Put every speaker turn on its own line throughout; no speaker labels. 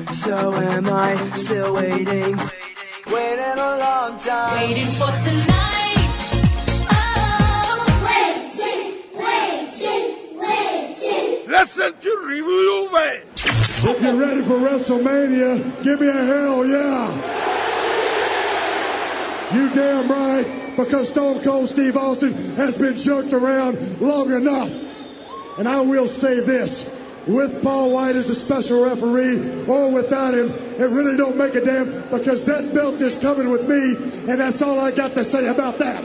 So am I still waiting? Waiting a long time.
Waiting for tonight. Oh, waiting.
Listen to Review Away.
If you're ready for WrestleMania, give me a hell yeah. You damn right, because Stone Cold Steve Austin has been jerked around long enough. And I will say this, with Paul White as a special referee or without him, it really don't make a damn, because that belt is coming with me, and that's all I got to say about that.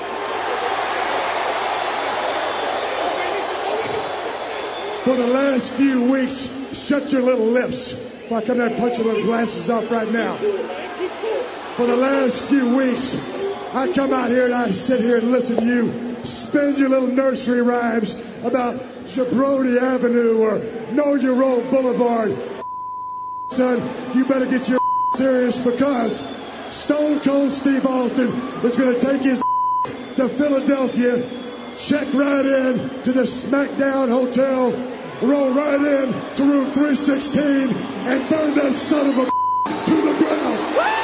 For the last few weeks, shut your little lips. If I come there and punch your little glasses off right now. For the last few weeks, I come out here and I sit here and listen to you spin your little nursery rhymes about Jabroni Avenue or Know Your Road Boulevard. Son, you better get your serious, because Stone Cold Steve Austin is going to take his to Philadelphia, check right in to the SmackDown Hotel, roll right in to room 316, and burn that son of a to the ground.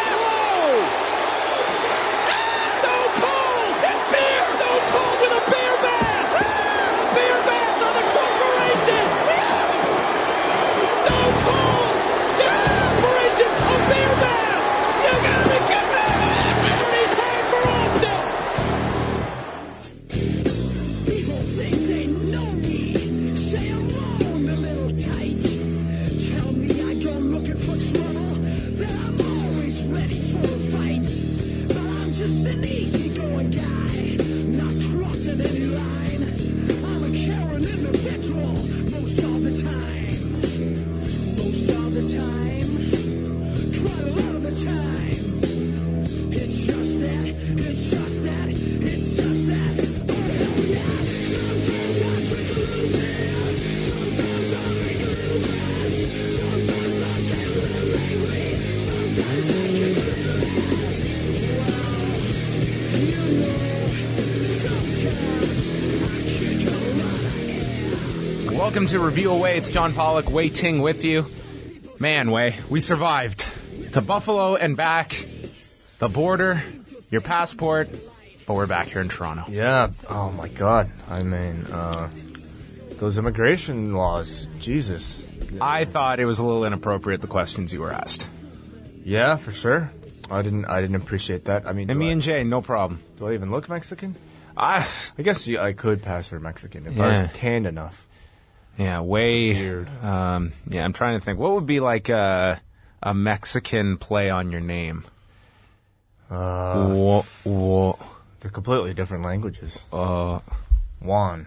Welcome to Review Away. It's John Pollock, Wei Ting with you. Man, Wei, we survived. To Buffalo and back, the border, your passport, but we're back here in Toronto.
Yeah, oh my God. I mean, those immigration laws, Jesus.
I thought it was a little inappropriate, the questions you were asked.
Yeah, for sure. I didn't appreciate that. I mean,
And me and Jay, no problem.
Do I even look Mexican?
I
guess I could pass for Mexican if I was tanned enough.
Yeah, way
weird.
Yeah, I'm trying to think. What would be like a Mexican play on your name?
They're completely different languages. Juan.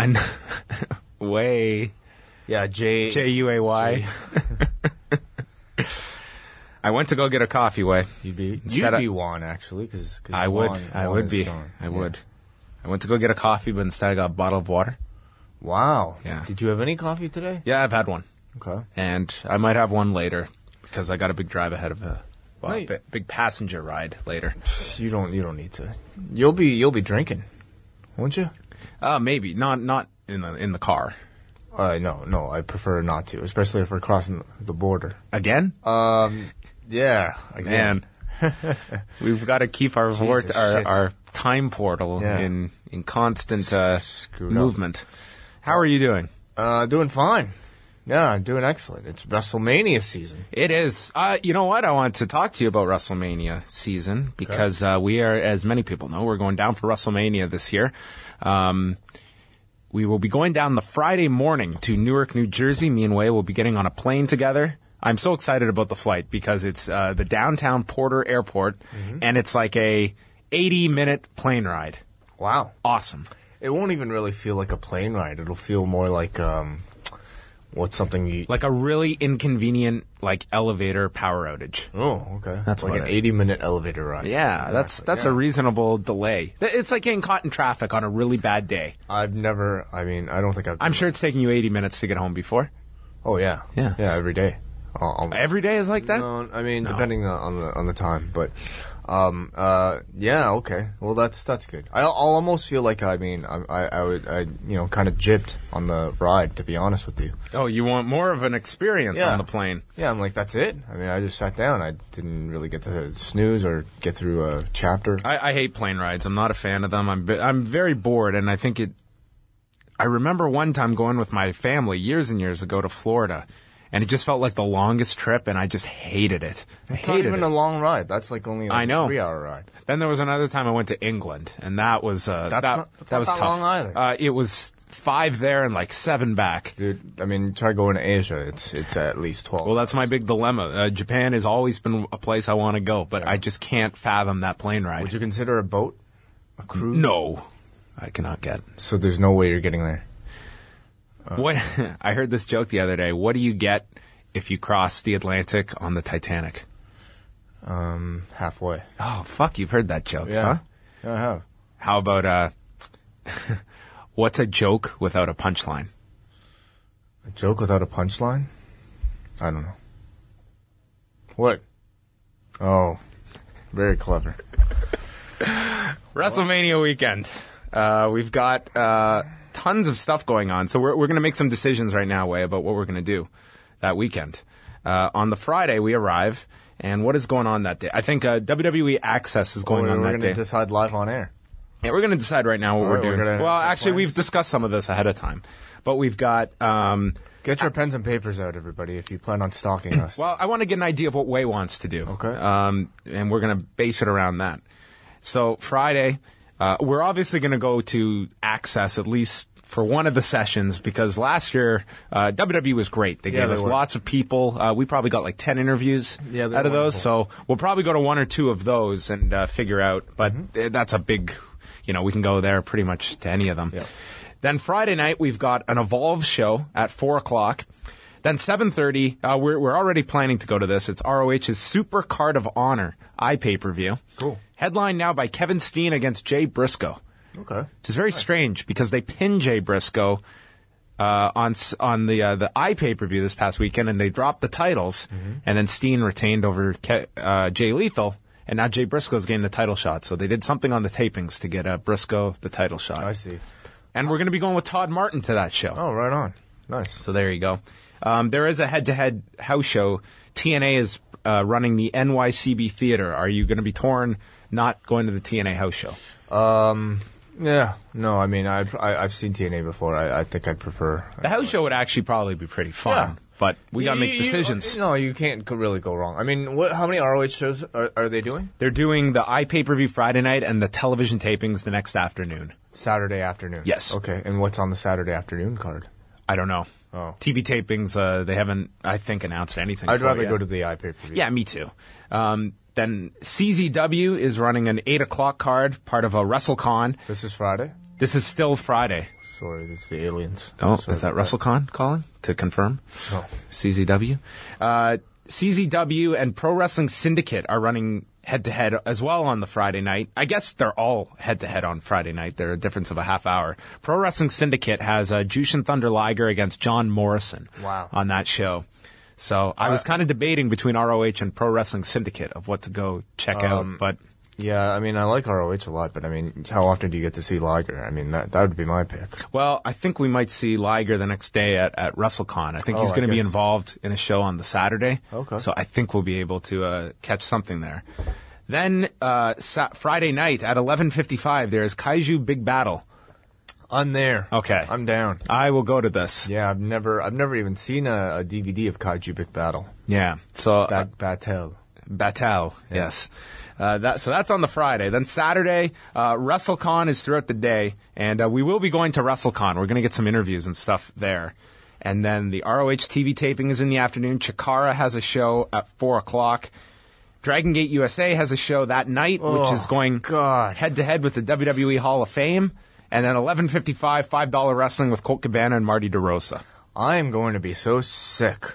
Way.
Yeah,
Juay. I went to go get a coffee, Way.
You'd be Juan, actually, because
I would be. I would. I went to go get a coffee, but instead I got a bottle of water.
Wow.
Yeah.
Did you have any coffee today?
Yeah, I've had one.
Okay.
And I might have one later because I got a big drive ahead of big passenger ride later.
You don't need to. You'll be drinking, won't you?
Maybe not in the car.
No, I prefer not to, especially if we're crossing the border.
Again?
Yeah, again.
Man. We've got to keep our time portal in constant movement. How are you doing?
Doing fine. Yeah, I'm doing excellent. It's WrestleMania season.
It is. You know what? I want to talk to you about WrestleMania season because we are, as many people know, we're going down for WrestleMania this year. We will be going down the Friday morning to Newark, New Jersey. Me and Wei will be getting on a plane together. I'm so excited about the flight because it's the downtown Porter Airport, and it's like a 80-minute plane ride.
Wow.
Awesome.
It won't even really feel like a plane ride. It'll feel more like
like a really inconvenient elevator power outage.
Oh, okay.
That's
like an 80-minute elevator ride.
Yeah, that's a reasonable delay. It's like getting caught in traffic on a really bad day.
I don't think I've...
I'm sure it's taken you 80 minutes to get home before.
Oh, yeah.
Yeah,
every day.
Every day is like that?
No, depending on the time, but Yeah, okay. Well, that's good. I'll almost feel like, I would kind of jibbed on the ride, to be honest with you.
Oh, you want more of an experience
Yeah.
on the plane?
Yeah, I'm like, that's it. I mean, I just sat down. I didn't really get to snooze or get through a chapter.
I hate plane rides. I'm not a fan of them. I'm very bored, and I think it. I remember one time going with my family years and years ago to Florida, and it just felt like the longest trip, and I just hated it.
It's not even a long ride. That's like only
I
a
know.
3-hour ride.
Then there was another time I went to England, and that was
That's
that
not
was
that
tough.
long either.
It was 5 there and like 7 back.
Dude, I mean, try going to Asia. It's at least 12.
Well, that's my big dilemma. Japan has always been a place I want to go, but I just can't fathom that plane ride.
Would you consider a boat? A cruise?
No, I cannot get.
So there's no way you're getting there.
What I heard this joke the other day. What do you get if you cross the Atlantic on the Titanic?
Halfway.
Oh, fuck, you've heard that joke,
Yeah.
huh?
Yeah, I have.
How about, what's a joke without a punchline?
A joke without a punchline? I don't know. What? Oh, very clever.
WrestleMania weekend. We've got tons of stuff going on, so we're going to make some decisions right now, Way, about what we're going to do that weekend. On the Friday, we arrive, and what is going on that day? I think WWE Access is going on
We're
that
going
day.
to decide live on air.
Yeah, we're going to decide right now what
All
we're
right, we're
doing.
gonna
Well,
set
actually,
plans.
we've discussed some of this ahead of time, but we've got.
Get your pens and papers out, everybody, if you plan on stalking us.
Well, I want to get an idea of what Way wants to do.
Okay.
And we're going to base it around that. So Friday, we're obviously going to go to Access at least for one of the sessions because last year WWE was great. They gave
they
us
were.
lots of people. We probably got like 10 interviews
Yeah,
out
they're
of those.
wonderful.
So we'll probably go to one or two of those and figure out. But that's a big, we can go there pretty much to any of them.
Yeah.
Then Friday night, we've got an Evolve show at 4 o'clock. Then 7:30, we're already planning to go to this. It's ROH's Super Card of Honor iPay-per-view.
Cool.
Headlined now by Kevin Steen against Jay Briscoe.
Okay.
Which is very strange because they pinned Jay Briscoe on the iPay-per-view this past weekend, and they dropped the titles, and then Steen retained over Jay Lethal, and now Jay Briscoe's getting the title shot. So they did something on the tapings to get Briscoe the title shot.
I see.
And we're going to be going with Todd Martin to that show.
Oh, right on. Nice.
So there you go. There is a head-to-head house show. TNA is running the NYCB Theater. Are you going to be torn not going to the TNA house show?
Yeah. No, I mean, I've seen TNA before. I think I'd prefer.
The house show would actually probably be pretty fun,
Yeah.
but we got to make decisions.
No, you can't really go wrong. I mean, how many ROH shows are they doing?
They're doing the iPay-per-view Friday night and the television tapings the next afternoon.
Saturday afternoon.
Yes.
Okay, and what's on the Saturday afternoon card?
I don't know.
Oh.
TV tapings, they haven't, I think, announced anything.
I'd
for
rather
it yet.
go to the iPay-per-view.
Yeah, me too. Then CZW is running an 8 o'clock card, part of a WrestleCon.
This is Friday?
This is still Friday.
Sorry, it's the aliens.
Oh,
Sorry
is that
about
WrestleCon calling to confirm?
No.
CZW. CZW and Pro Wrestling Syndicate are running head-to-head as well on the Friday night. I guess they're all head-to-head on Friday night. They're a difference of a half hour. Pro Wrestling Syndicate has Jushin Thunder Liger against John Morrison
Wow.
on that show. So I was kind of debating between ROH and Pro Wrestling Syndicate of what to go check out, but
Yeah, I mean, I like ROH a lot, but I mean, how often do you get to see Liger? I mean, that would be my pick.
well, I think we might see Liger the next day at WrestleCon. I think he's
I
going to be
guess.
involved in a show on the Saturday.
Okay.
So I think we'll be able to catch something there. Then Friday night at 11:55, there's Kaiju Big Battle.
I'm there.
Okay.
I'm down.
I will go to this.
Yeah, I've never even seen a DVD of Kaiju Big Battle.
Yeah. So
Battle.
Batal, yes. So that's on the Friday. Then Saturday, WrestleCon is throughout the day, and we will be going to WrestleCon. We're going to get some interviews and stuff there. And then the ROH TV taping is in the afternoon. Chikara has a show at 4 o'clock. Dragon Gate USA has a show that night, which is going
God.
head-to-head with the WWE Hall of Fame. And then 11:55, $5 wrestling with Colt Cabana and Marty DeRosa.
I am going to be so sick.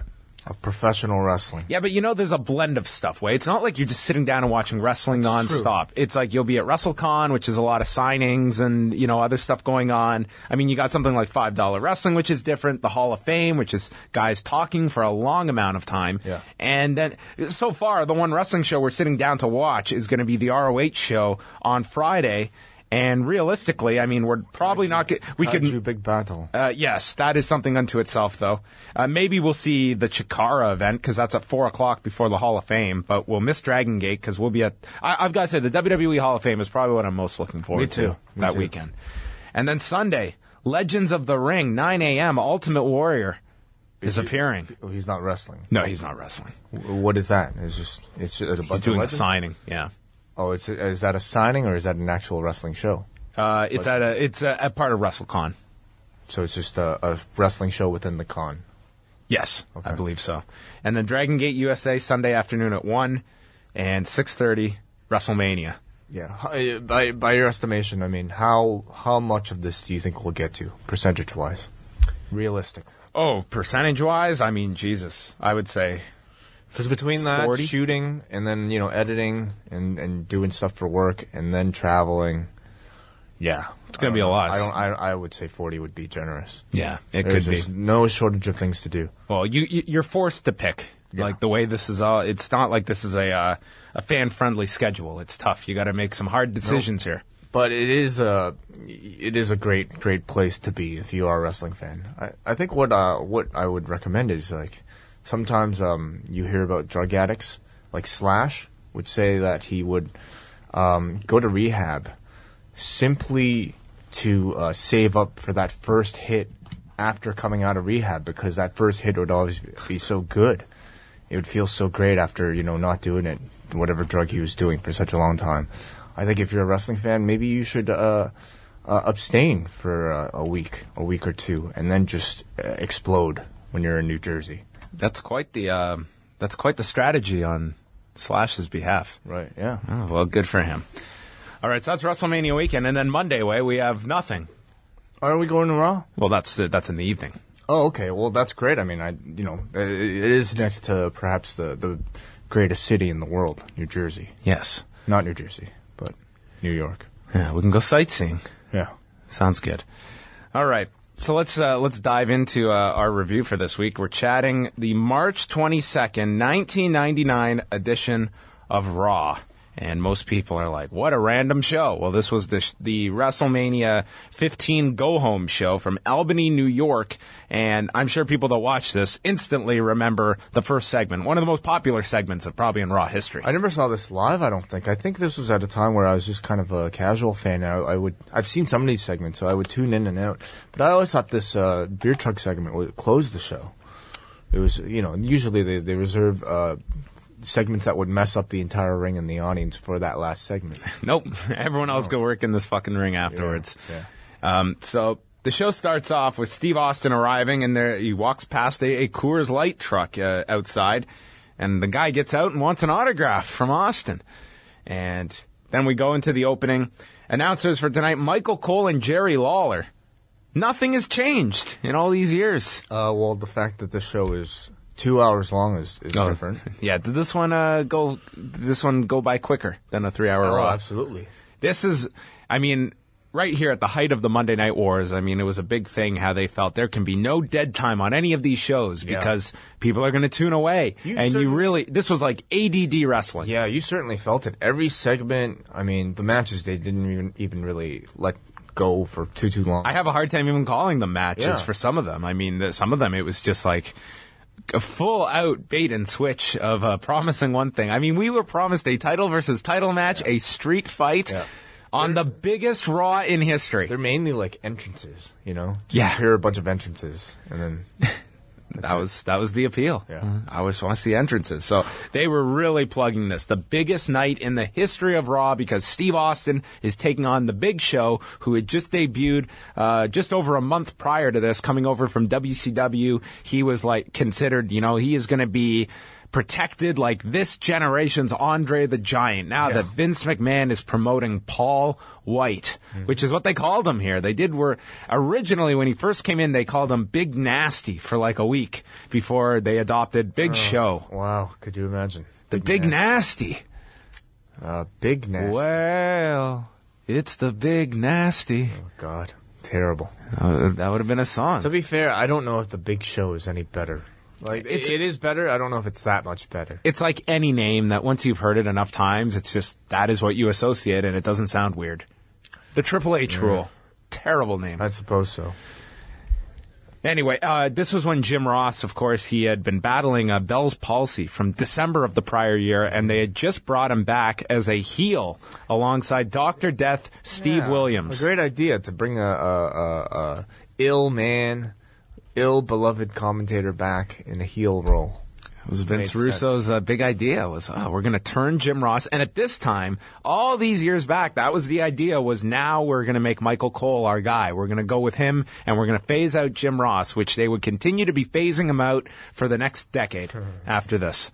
Of professional wrestling.
Yeah, but there's a blend of stuff, Way. It's not like you're just sitting down and watching wrestling nonstop. It's like you'll be at WrestleCon, which is a lot of signings and, other stuff going on. I mean, you got something like $5 Wrestling, which is different. The Hall of Fame, which is guys talking for a long amount of time.
Yeah.
And then, so far, the one wrestling show we're sitting down to watch is going to be the ROH show on Friday. And realistically, I mean, we're probably not get. We could
Kaiju Big Battle.
Yes, that is something unto itself, though. Maybe we'll see the Chikara event because that's at 4:00 before the Hall of Fame. But we'll miss Dragon Gate because we'll be at. I've got to say, the WWE Hall of Fame is probably what I'm most looking forward to that weekend. And then Sunday, Legends of the Ring, 9 a.m. Ultimate Warrior is appearing.
He's not wrestling.
No, he's not wrestling.
What is that? It's a bunch
He's
of
doing a
legends?
signing. Yeah.
Oh, is that a signing or is that an actual wrestling show?
It's a part of WrestleCon.
So it's just a wrestling show within the con.
Yes,
Okay.
I believe so. And then Dragon Gate USA Sunday afternoon at 1 and 6:30 WrestleMania.
Yeah. By your estimation, I mean, how much of this do you think we'll get to, percentage-wise? Realistic.
Oh, percentage-wise, I mean, Jesus, I would say.
Because between that,
40?
shooting, and then, editing, and doing stuff for work, and then traveling, yeah.
It's gonna be a lot.
I would say 40 would be generous.
Yeah, it
There's
could be.
just no shortage of things to do.
Well, you're forced to pick.
Yeah.
Like the way this is all, it's not like this is a fan-friendly schedule. It's tough. You got to make some hard decisions here.
But it is a great place to be if you are a wrestling fan. I think what I would recommend is like sometimes you hear about drug addicts like Slash would say that he would go to rehab simply to save up for that first hit after coming out of rehab because that first hit would always be so good. It would feel so great after not doing it, whatever drug he was doing for such a long time. I think if you're a wrestling fan, maybe you should abstain for a week or two, and then just explode when you're in New Jersey.
That's quite the strategy on Slash's behalf.
Right? Yeah.
Oh, well, good for him. All right, so that's WrestleMania weekend, and then Monday, we have nothing.
Are we going to Raw?
Well, that's in the evening.
Oh, okay. Well, that's great. I mean, it is next to perhaps the greatest city in the world, New Jersey.
Yes.
Not New Jersey, but New York.
Yeah, we can go sightseeing.
Yeah.
Sounds good. All right. So let's dive into our review for this week. We're chatting the March 22nd, 1999 edition of Raw. And most people are like, what a random show. Well, this was the WrestleMania 15 go-home show from Albany, New York. And I'm sure people that watch this instantly remember the first segment, one of the most popular segments of probably in Raw history.
I never saw this live, I don't think. I think this was at a time where I was just kind of a casual fan. I've seen some of these segments, so I would tune in and out. But I always thought this beer truck segment would close the show. It was, usually they reserve segments that would mess up the entire ring and the audience for that last segment.
Nope. Everyone else go work in this fucking ring afterwards.
Yeah.
So the show starts off with Steve Austin arriving, and he walks past a Coors Light truck outside, and the guy gets out and wants an autograph from Austin. And then we go into the opening. Announcers for tonight, Michael Cole and Jerry Lawler. Nothing has changed in all these years.
Well, the fact that the show is 2 hours long is different.
Yeah, did this one go by quicker than a 3-hour
Oh,
Raw?
absolutely.
This is, I mean, right here at the height of the Monday Night Wars, I mean, it was a big thing how they felt there can be no dead time on any of these shows because people are going to tune away. This was like ADD wrestling.
Yeah, you certainly felt it. Every segment, I mean, the matches, they didn't even really let go for too long.
I have a hard time even calling them matches for some of them. I mean, some of them, it was just like a full-out bait and switch of promising one thing. I mean, we were promised a title versus title match, a street fight on the biggest Raw in history.
They're mainly like entrances, Just
Yeah.
hear a bunch of entrances, and then
That was the appeal.
Yeah.
I always want to see entrances. So they were really plugging this. The biggest night in the history of Raw because Steve Austin is taking on The Big Show, who had just debuted just over a month prior to this, coming over from WCW. He was like considered, he is going to be protected like this generation's Andre the Giant. Now that Vince McMahon is promoting Paul White, which is what they called him here. Originally when he first came in, they called him Big Nasty for like a week before they adopted Big Show.
Wow, could you imagine?
The Big Nasty.
Big Nasty.
Well, it's the Big Nasty.
Oh, God. Terrible.
That would have been a song.
To be fair, I don't know if the Big Show is any better. Like, it is better. I don't know if it's that much better.
It's like any name that once you've heard it enough times, it's just that is what you associate, and it doesn't sound weird. The Triple H rule. Terrible name.
I suppose so.
Anyway, this was when Jim Ross, of course, he had been battling Bell's palsy from December of the prior year, and they had just brought him back as a heel alongside Dr. Death Steve Williams.
A great idea to bring a ill man, ill-beloved commentator back in a heel role.
It was Vince Russo's big idea was, we're going to turn Jim Ross. And at this time, all these years back, that was the idea was now we're going to make Michael Cole our guy. We're going to go with him and we're going to phase out Jim Ross, which they would continue to be phasing him out for the next decade after this.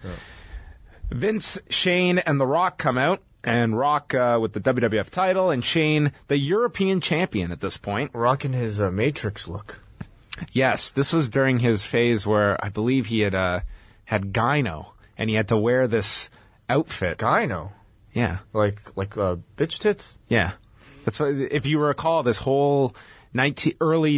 Vince, Shane, and The Rock come out. And Rock with the WWF title and Shane, the European champion at this point.
Rocking his Matrix look.
Yes, this was during his phase where I believe he had gyno, and he had to wear this outfit.
Gyno?
Yeah.
Like bitch tits?
Yeah. That's what, if you recall, this whole early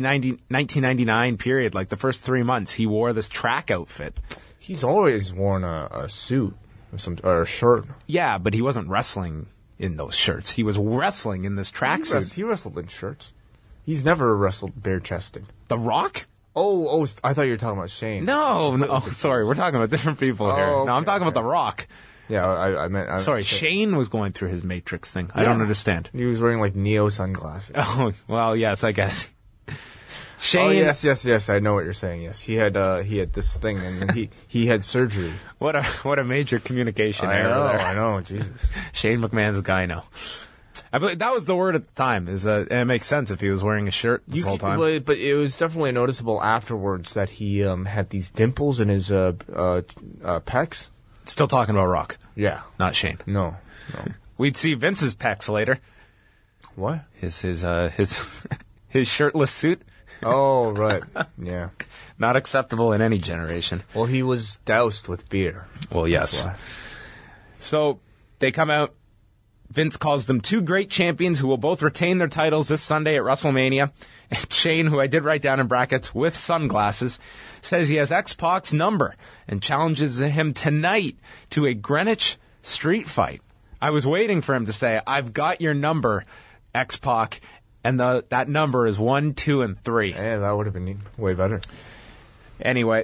1999 period, like the first 3 months, he wore this track outfit.
He's always worn a suit or a shirt.
Yeah, but he wasn't wrestling in those shirts. He was wrestling in this tracksuit.
He wrestled in shirts. He's never wrestled bare-chested.
The Rock?
Oh, I thought you were talking about Shane.
No. Oh, sorry. We're talking about different people here.
Okay,
no, I'm talking about The Rock.
Yeah, I meant...
Sorry, Shane was going through his Matrix thing. I don't understand.
He was wearing, like, Neo sunglasses.
Oh, well, yes, I guess. Shane...
Oh, yes, I know what you're saying, yes. He had this thing, and then he had surgery.
What a major communication error there.
I know, Jesus.
Shane McMahon's gyno. I believe that was the word at the time. And it makes sense if he was wearing a shirt this whole time.
But it was definitely noticeable afterwards that he had these dimples in his pecs.
Still talking about Rock.
Yeah.
Not Shane.
No.
We'd see Vince's pecs later.
What?
His shirtless suit.
Oh, right. Yeah.
Not acceptable in any generation.
Well, he was doused with beer.
Well, yes. So they come out. Vince calls them two great champions who will both retain their titles this Sunday at WrestleMania. And Shane, who I did write down in brackets with sunglasses, says he has X-Pac's number and challenges him tonight to a Greenwich street fight. I was waiting for him to say, I've got your number, X-Pac, and that number is 1, 2, and 3.
Yeah, that would have been way better.
Anyway,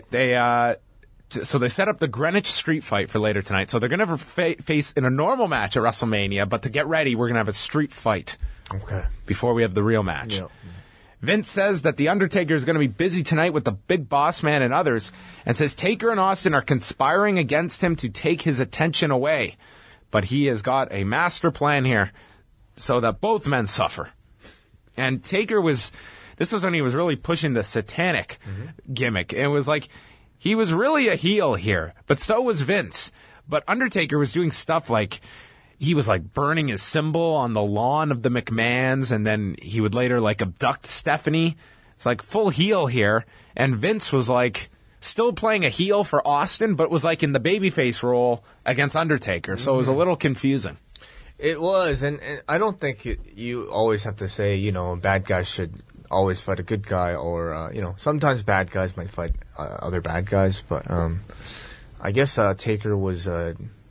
so they set up the Greenwich street fight for later tonight. So they're going to face in a normal match at WrestleMania, but to get ready, we're going to have a street fight.
Okay.
Before we have the real match.
Yep.
Vince says that The Undertaker is going to be busy tonight with the Big Boss Man and others, and says Taker and Austin are conspiring against him to take his attention away. But he has got a master plan here so that both men suffer. And Taker this was when he was really pushing the satanic gimmick. And it was like, he was really a heel here, but so was Vince. But Undertaker was doing stuff like, he was like burning his symbol on the lawn of the McMahons, and then he would later like abduct Stephanie. It's like full heel here. And Vince was like still playing a heel for Austin, but was like in the babyface role against Undertaker. So it was a little confusing.
It was, and I don't think you always have to say, bad guys should always fight a good guy, or, sometimes bad guys might fight other bad guys, but I guess Taker was, a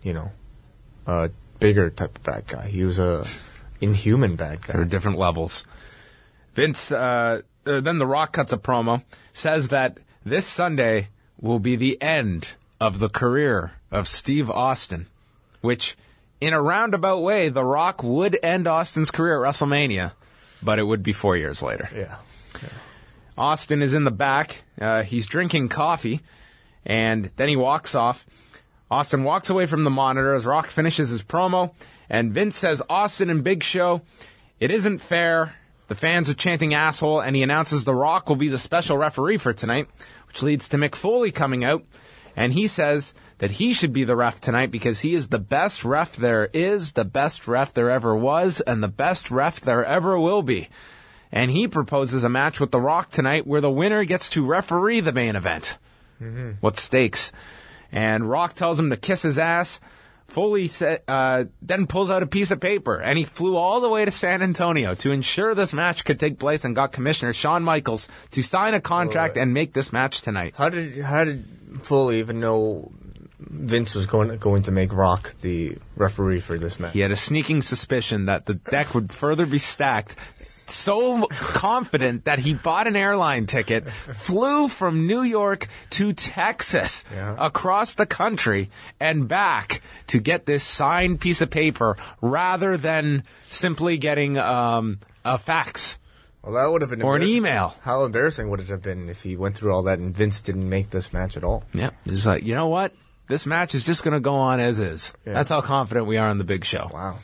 bigger type of bad guy. He was a inhuman bad guy.
There are different levels. Vince, then The Rock cuts a promo, says that this Sunday will be the end of the career of Steve Austin, which, in a roundabout way, The Rock would end Austin's career at WrestleMania, but it would be 4 years later.
Yeah.
Austin is in the back. He's drinking coffee, and then he walks off. Austin walks away from the monitor as Rock finishes his promo, and Vince says, Austin and Big Show, it isn't fair. The fans are chanting asshole, and he announces The Rock will be the special referee for tonight, which leads to Mick Foley coming out And he says that he should be the ref tonight because he is the best ref there is, the best ref there ever was, and the best ref there ever will be. And he proposes a match with The Rock tonight where the winner gets to referee the main event. What stakes? And Rock tells him to kiss his ass. Foley then pulls out a piece of paper, and he flew all the way to San Antonio to ensure this match could take place and got Commissioner Shawn Michaels to sign a contract and make this match tonight.
How did Foley even know Vince was going to make Rock the referee for this match?
He had a sneaking suspicion that the deck would further be stacked. So confident that he bought an airline ticket, flew from New York to Texas, across the country and back to get this signed piece of paper rather than simply getting a fax.
Well, that would have been
or an email.
How embarrassing would it have been if he went through all that and Vince didn't make this match at all?
Yeah, it's like, you know what? This match is just going to go on as is.
Yeah.
That's how confident we are on the big show.
Wow.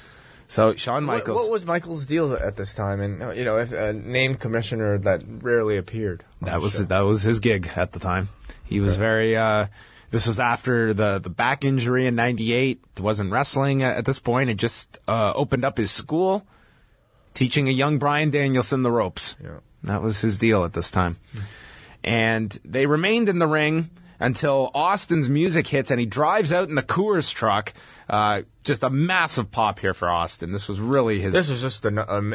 So Shawn Michaels.
What was Michaels' deal at this time? And if a named commissioner that rarely appeared.
That was his gig at the time. He was very. This was after the back injury in '98. He wasn't wrestling at this point. It just opened up his school, teaching a young Bryan Danielson the ropes.
Yeah.
That was his deal at this time. And they remained in the ring until Austin's music hits and he drives out in the Coors truck. Just a massive pop here for Austin. This was really his...
This is just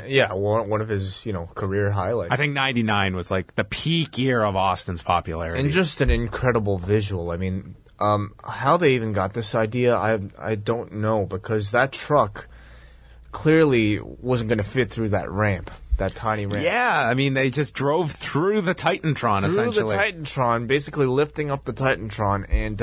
one of his career highlights.
I think 99 was like the peak year of Austin's popularity.
And just an incredible visual. I mean, how they even got this idea, I don't know, because that truck clearly wasn't going to fit through that ramp. That tiny ramp.
Yeah, I mean, they just drove through the Titantron, essentially.
Through the Titantron, basically lifting up the Titantron, and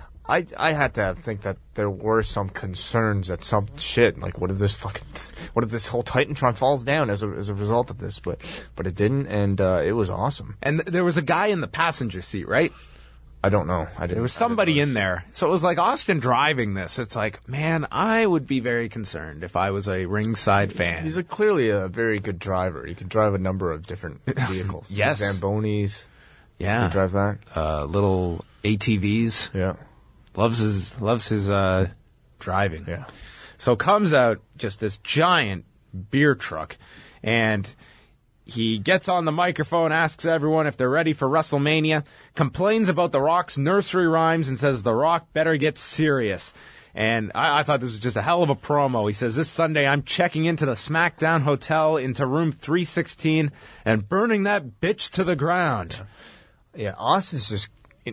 I had to think that there were some concerns that some shit, like what if this whole Titantron falls down as a result of this, but it didn't, and it was awesome.
And there was a guy in the passenger seat, right?
I don't know.
There was somebody in there. So it was like Austin driving this. It's like, man, I would be very concerned if I was a ringside fan.
He's clearly a very good driver. He can drive a number of different vehicles.
Yes.
Zambonis.
Yeah.
He can drive that.
Little ATVs.
Yeah.
Loves his driving.
Yeah.
So comes out just this giant beer truck, and he gets on the microphone, asks everyone if they're ready for WrestleMania, complains about The Rock's nursery rhymes, and says The Rock better get serious. And I thought this was just a hell of a promo. He says, this Sunday I'm checking into the SmackDown Hotel into room 316 and burning that bitch to the ground.
Yeah, Austin's just...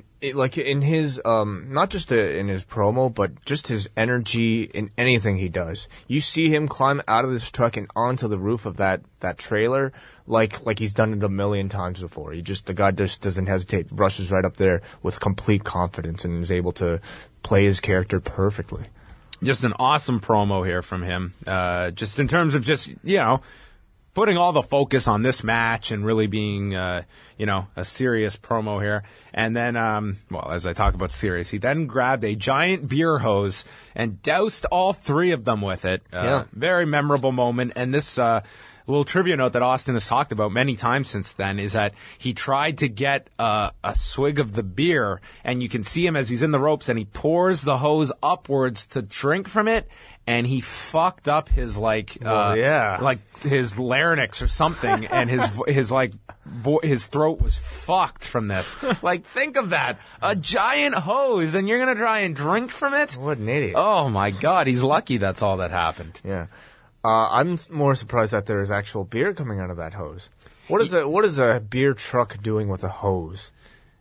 in his, not just in his promo, but just his energy in anything he does. You see him climb out of this truck and onto the roof of that trailer like he's done it a million times before. The guy just doesn't hesitate, rushes right up there with complete confidence and is able to play his character perfectly.
Just an awesome promo here from him. Just in terms of putting all the focus on this match and really being, a serious promo here. And then, as I talk about serious, he then grabbed a giant beer hose and doused all three of them with it. Very memorable moment. And this little trivia note that Austin has talked about many times since then is that he tried to get a swig of the beer, and you can see him as he's in the ropes, and he pours the hose upwards to drink from it. And he fucked up his like his larynx or something, and his throat was fucked from this. Like, think of that, a giant hose, and you're gonna try and drink from it?
What an idiot!
Oh my God, he's lucky that's all that happened.
Yeah, I'm more surprised that there is actual beer coming out of that hose. What is a beer truck doing with a hose?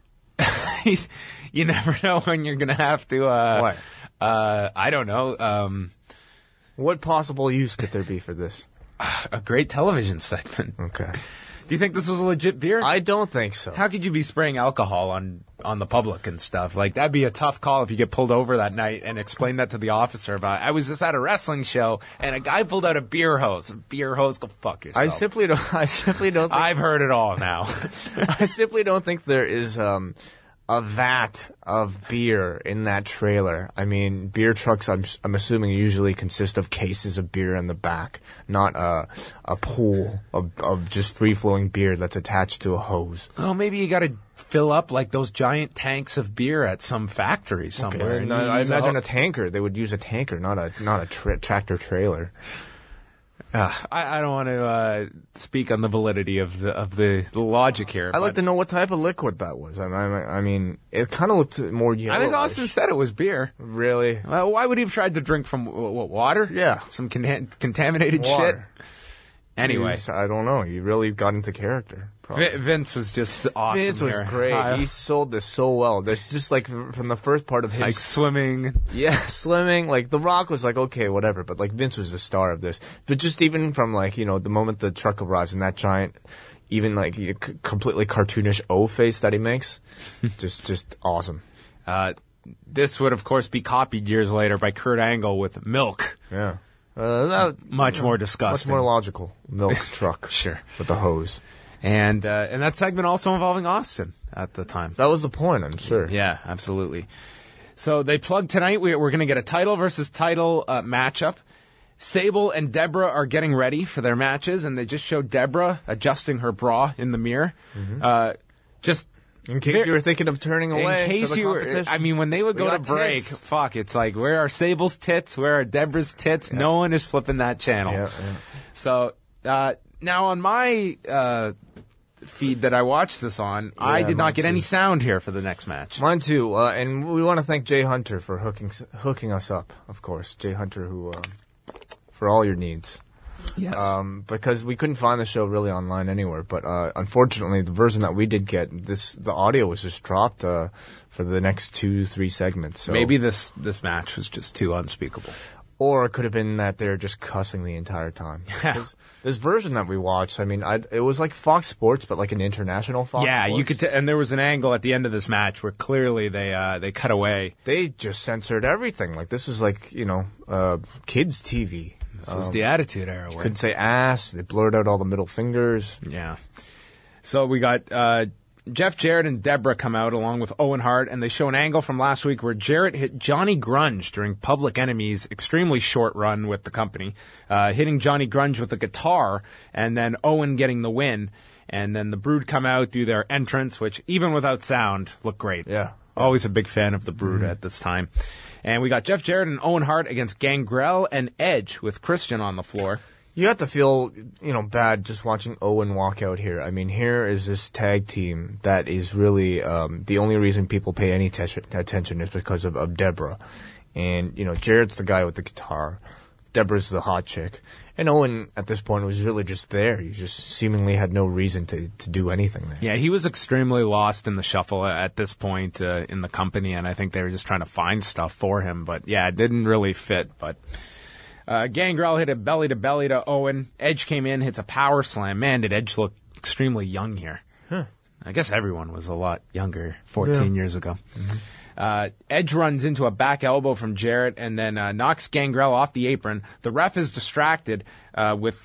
You never know when you're gonna have to.
What?
I don't know.
What possible use could there be for this?
A great television segment.
Okay.
Do you think this was a legit beer?
I don't think so.
How could you be spraying alcohol on the public and stuff? Like, that'd be a tough call if you get pulled over that night and explain that to the officer about, I was just at a wrestling show and a guy pulled out a beer hose. A beer hose, go fuck yourself.
I simply don't think
I've heard it all now.
I simply don't think there is a vat of beer in that trailer. I mean, beer trucks, I'm assuming, usually consist of cases of beer in the back, not a pool of just free-flowing beer that's attached to a hose.
Oh, maybe you got to fill up like those giant tanks of beer at some factory somewhere.
Okay,
and
no,
you
I
use
imagine a tanker. They would use a tanker, not a tractor trailer.
I don't want to speak on the validity of the logic here.
I'd like to know what type of liquid that was. I mean, it kind of looked more yellowish.
I think Austin said it was beer.
Really?
Well, why would he have tried to drink from what, water?
Yeah.
Some contaminated
Water.
shit? Anyway.
I don't know. You really got into character.
Vince was just awesome.
Vince was
here.
great. He sold this so well. There's just like from the first part of him,
Like swimming.
yeah, swimming. Like The Rock was like, okay, whatever, but like Vince was the star of this. But just even from like the moment the truck arrives and that giant, even like completely cartoonish O face that he makes, just awesome.
This would, of course, be copied years later by Kurt Angle with Milk.
Yeah,
Much more disgusting.
much more logical. Milk truck,
Sure.
with the hose.
And that segment also involving Austin at the time.
That was the point, I'm sure.
Yeah, absolutely. So they plugged tonight. We're going to get a title versus title matchup. Sable and Deborah are getting ready for their matches, and they just showed Deborah adjusting her bra in the mirror. Just
In case you were thinking of turning away.
in case
for the
you were,
competition.
I mean, when they would
We
go to
got
break,
tits.
fuck, it's like, where are Sable's tits? Where are Deborah's tits? No one is flipping that channel.
Yeah,
So, now on my feed that I watched this on, I did
mine
not get
too.
any sound here for the next match.
Mine too, and we want to thank Jay Hunter for hooking us up. Of course, Jay Hunter, who for all your needs.
Yes.
Because we couldn't find the show really online anywhere. But unfortunately, the version that we did get, the audio was just dropped for the next 2-3 segments. So.
Maybe this match was just too unspeakable.
Or it could have been that they're just cussing the entire time. This version that we watched, I mean, it was like Fox Sports, but like an international Fox Sports.
You could, and there was an angle at the end of this match where clearly they cut away.
They just censored everything. Like this was like kids TV.
This was the Attitude Era. Where,
Couldn't say ass. They blurred out all the middle fingers.
yeah. So we got Jeff Jarrett and Deborah come out along with Owen Hart, and they show an angle from last week where Jarrett hit Johnny Grunge during Public Enemy's extremely short run with the company, hitting Johnny Grunge with a guitar, and then Owen getting the win. And then the Brood come out, do their entrance, which even without sound looked great.
Yeah.
Always a big fan of the Brood at this time. And we got Jeff Jarrett and Owen Hart against Gangrel and Edge with Christian on the floor.
You have to feel, bad just watching Owen walk out here. I mean, here is this tag team that is really the only reason people pay any attention is because of Deborah. And, Jarrett's the guy with the guitar. Deborah's the hot chick. And Owen, at this point, was really just there. He just seemingly had no reason to do anything there.
Yeah, he was extremely lost in the shuffle at this point in the company, and I think they were just trying to find stuff for him. But, yeah, it didn't really fit. But Gangrel hit a belly-to-belly to Owen. Edge came in, hits a power slam. Man, did Edge look extremely young here.
Huh.
I guess everyone was a lot younger 14 years ago. Edge runs into a back elbow from Jarrett and then knocks Gangrel off the apron. The ref is distracted with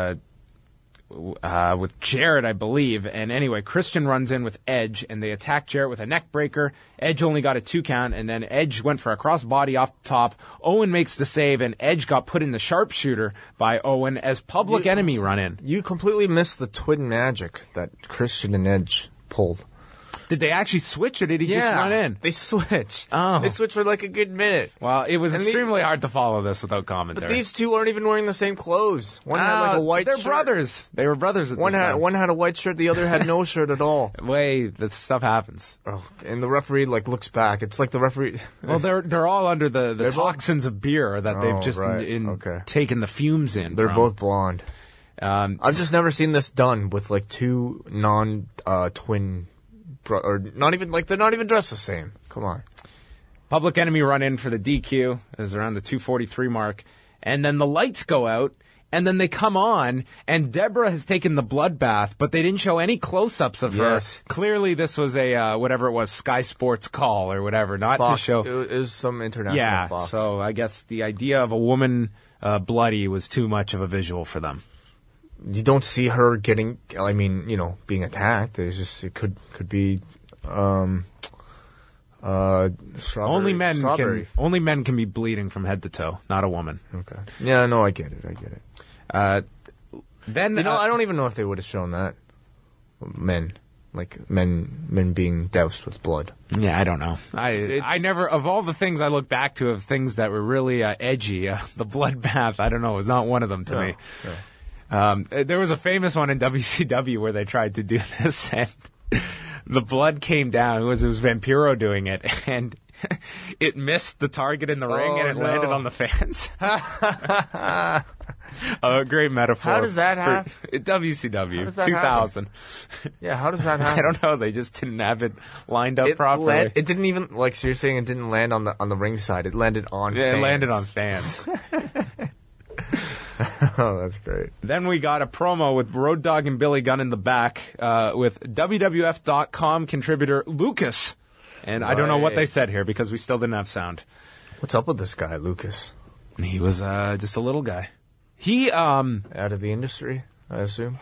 Jarrett, I believe. And anyway, Christian runs in with Edge, and they attack Jarrett with a neck breaker. Edge only got a 2 count, and then Edge went for a crossbody off the top. Owen makes the save, and Edge got put in the sharpshooter by Owen as Public Enemy run in.
You completely missed the twin magic that Christian and Edge pulled.
Did they actually switch, or did he just run in?
They switched.
Oh.
They switched for like a good minute.
Well, it was
And
extremely hard to follow this without
But
commentary.
these two aren't even wearing the same clothes. One had like a white
They're
shirt.
brothers. They were brothers at
One
this
had
time.
one had a white shirt, the other had no shirt at all.
This stuff happens.
Oh, and the referee looks back. It's like the referee.
Well, they're all under the
They're both-
toxins of beer that they've
Oh,
just
right. Okay.
taken the fumes in.
They're
from.
both blonde.
Um,
I've just never seen this done with like two non-twin, or not even like they're not even dressed the same. Come on.
Public Enemy run in for the DQ is around the 2:43 mark, and then the lights go out, and then they come on, and Deborah has taken the bloodbath, but they didn't show any close-ups of
Yes.
her. Clearly, this was a whatever it was, Sky Sports call or whatever, not
Fox,
to show.
it is some international
Yeah,
Fox.
so I guess the idea of a woman bloody was too much of a visual for them.
You don't see her getting. I mean, being attacked. There's just it could be. Strawberry. Strawberry.
Only men can be bleeding from head to toe, not a woman.
Okay. Yeah, no, I get it.
Then
I don't even know if they would have shown that. Men being doused with blood.
Yeah, I don't know. I never, of all the things I look back to of things that were really edgy, the bloodbath, I don't know, was not one of them to me.
No.
There was a famous one in WCW where they tried to do this, and the blood came down. It was Vampiro doing it, and it missed the target in the ring, and it landed on the fans. A great metaphor.
How does that happen?
WCW,
How does that
2000.
Yeah, how does that happen?
I don't know. They just didn't have it lined up properly.
It didn't even, like, so you're saying it didn't land on the ring side. It landed on fans.
It landed on fans.
Oh, that's great.
Then we got a promo with Road Dogg and Billy Gunn in the back with WWF.com contributor Lucas. And I don't know what they said here because we still didn't have sound.
What's up with this guy, Lucas?
He was just a little guy. He
out of the industry, I assume.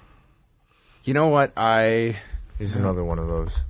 You know what?
He's another one of those.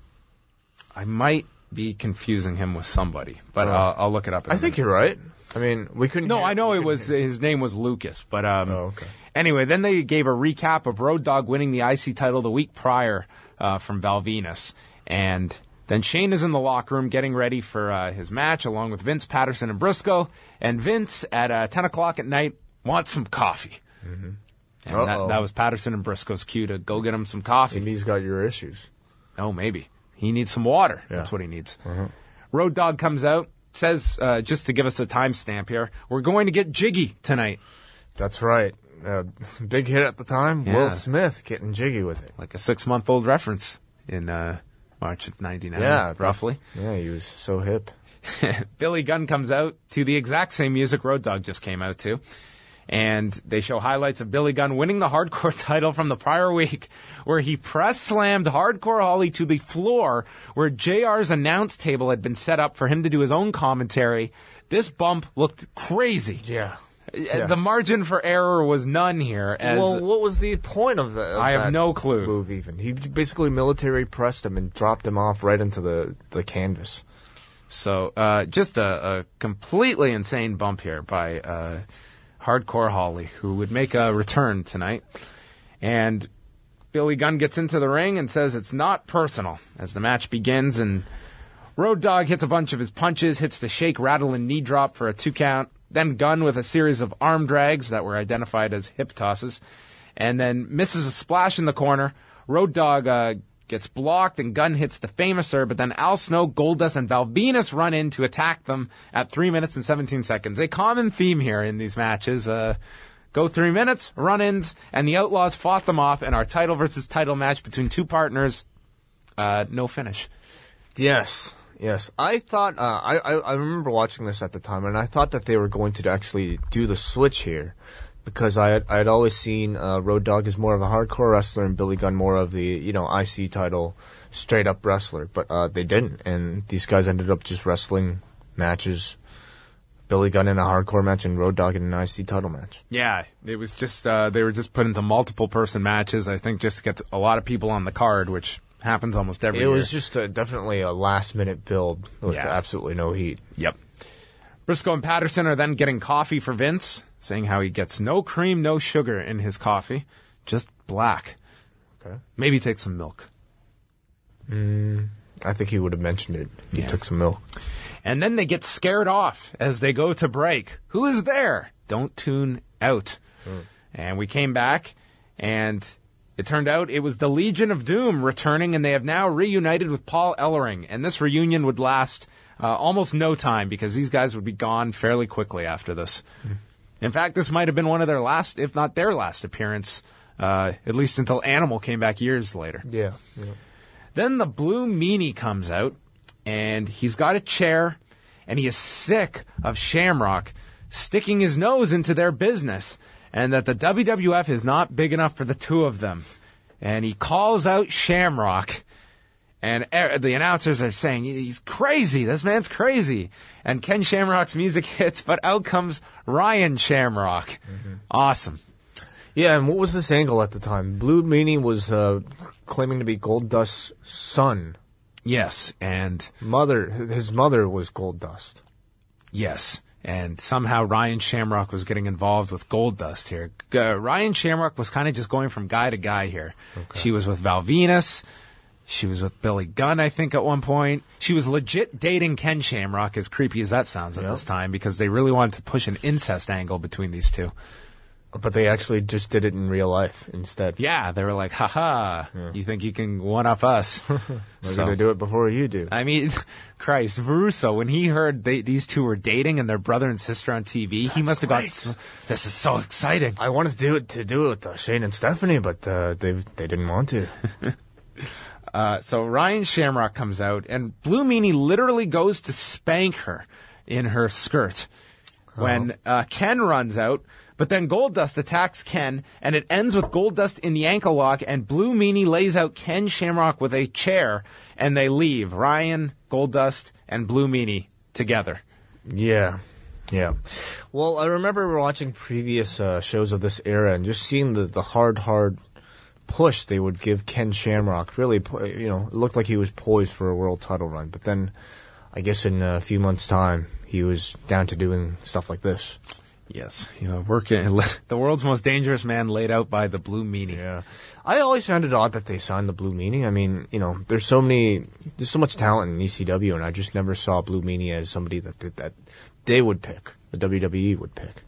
I might be confusing him with somebody, but I'll look it up.
I think you're right. I mean, we couldn't.
No, I know his name was Lucas, but
okay.
Anyway, then they gave a recap of Road Dogg winning the IC title the week prior from Val Venus, and then Shane is in the locker room getting ready for his match along with Vince, Patterson, and Briscoe, and Vince at 10 o'clock at night wants some coffee.
Mm-hmm.
And that was Patterson and Briscoe's cue to go get him some coffee.
Maybe he's got your issues.
Oh, maybe. He needs some water.
Yeah.
That's what he needs.
Uh-huh.
Road Dogg comes out, says, just to give us a timestamp here, we're going to get jiggy tonight.
That's right. Big hit at the time.
Yeah.
Will Smith getting jiggy with it.
Like a 6-month-old reference in March of 99, roughly.
Yeah, he was so hip.
Billy Gunn comes out to the exact same music Road Dogg just came out to. And they show highlights of Billy Gunn winning the Hardcore title from the prior week, where he press slammed Hardcore Holly to the floor, where JR's announce table had been set up for him to do his own commentary. This bump looked crazy.
Yeah.
The margin for error was none here.
Well, what was the point of that?
I have no clue.
Move even. He basically military pressed him and dropped him off right into the canvas.
So just a completely insane bump here by Hardcore Holly, who would make a return tonight. And Billy Gunn gets into the ring and says it's not personal as the match begins. And Road Dogg hits a bunch of his punches, hits the shake, rattle, and knee drop for a 2 count. Then Gunn with a series of arm drags that were identified as hip tosses. And then misses a splash in the corner. Road Dogg gets blocked, and Gunn hits the Famouser, but then Al Snow, Goldust, and Val Venus run in to attack them at 3 minutes and 17 seconds. A common theme here in these matches. Go 3 minutes, run-ins, and the Outlaws fought them off in our title versus title match between two partners. No finish.
Yes. I thought, I remember watching this at the time, and I thought that they were going to actually do the switch here. Because I had always seen Road Dogg as more of a hardcore wrestler and Billy Gunn more of the, IC title straight up wrestler. But they didn't, and these guys ended up just wrestling matches. Billy Gunn in a hardcore match and Road Dogg in an IC title match.
Yeah, it was just they were just put into multiple person matches. I think just to get a lot of people on the card, which happens almost every year.
It was just definitely a last minute build with absolutely no heat.
Yep. Briscoe and Patterson are then getting coffee for Vince, saying how he gets no cream, no sugar in his coffee, just black.
Okay.
Maybe take some milk.
I think he would have mentioned it. He took some milk.
And then they get scared off as they go to break. Who is there? Don't tune out. And we came back, and it turned out it was the Legion of Doom returning, and they have now reunited with Paul Ellering. And this reunion would last almost no time because these guys would be gone fairly quickly after this. In fact, this might have been one of their last, if not their last appearance, at least until Animal came back years later.
Yeah.
Then the Blue Meanie comes out, and he's got a chair, and he is sick of Shamrock sticking his nose into their business, and that the WWF is not big enough for the two of them. And he calls out Shamrock, and the announcers are saying, he's crazy, this man's crazy. And Ken Shamrock's music hits, but out comes Ryan Shamrock. Awesome.
Yeah, and what was this angle at the time? Blue Meanie was claiming to be Goldust's son.
Yes, and
His mother was Gold Dust.
yes. And somehow Ryan Shamrock was getting involved with Goldust here. Ryan Shamrock was kind of just going from guy to guy here.
Okay.
She was with Val Venus. She was with Billy Gunn, I think, at one point. She was legit dating Ken Shamrock, as creepy as that sounds at
Yeah.
this time, because they really wanted to push an incest angle between these two.
But they actually just did it in real life instead.
Yeah, they were like, haha, you think you can one-up us?
We're going to do it before you do.
I mean, Christ, Veruso, when he heard these two were dating and their brother and sister on TV, he must have got, this is so exciting.
I wanted to do it with Shane and Stephanie, but they didn't want to.
So Ryan Shamrock comes out, and Blue Meanie literally goes to spank her in her skirt when Ken runs out. But then Goldust attacks Ken, and it ends with Goldust in the ankle lock, and Blue Meanie lays out Ken Shamrock with a chair, and they leave. Ryan, Goldust, and Blue Meanie together.
Yeah. Well, I remember watching previous shows of this era and just seeing the hard push they would give Ken Shamrock. Really, it looked like he was poised for a world title run. But then, I guess in a few months' time, he was down to doing stuff like this.
Yes, working the world's most dangerous man laid out by the Blue Meanie.
Yeah, I always found it odd that they signed the Blue Meanie. I mean, there's so much talent in ECW, and I just never saw Blue Meanie as somebody that they would pick, the WWE would pick.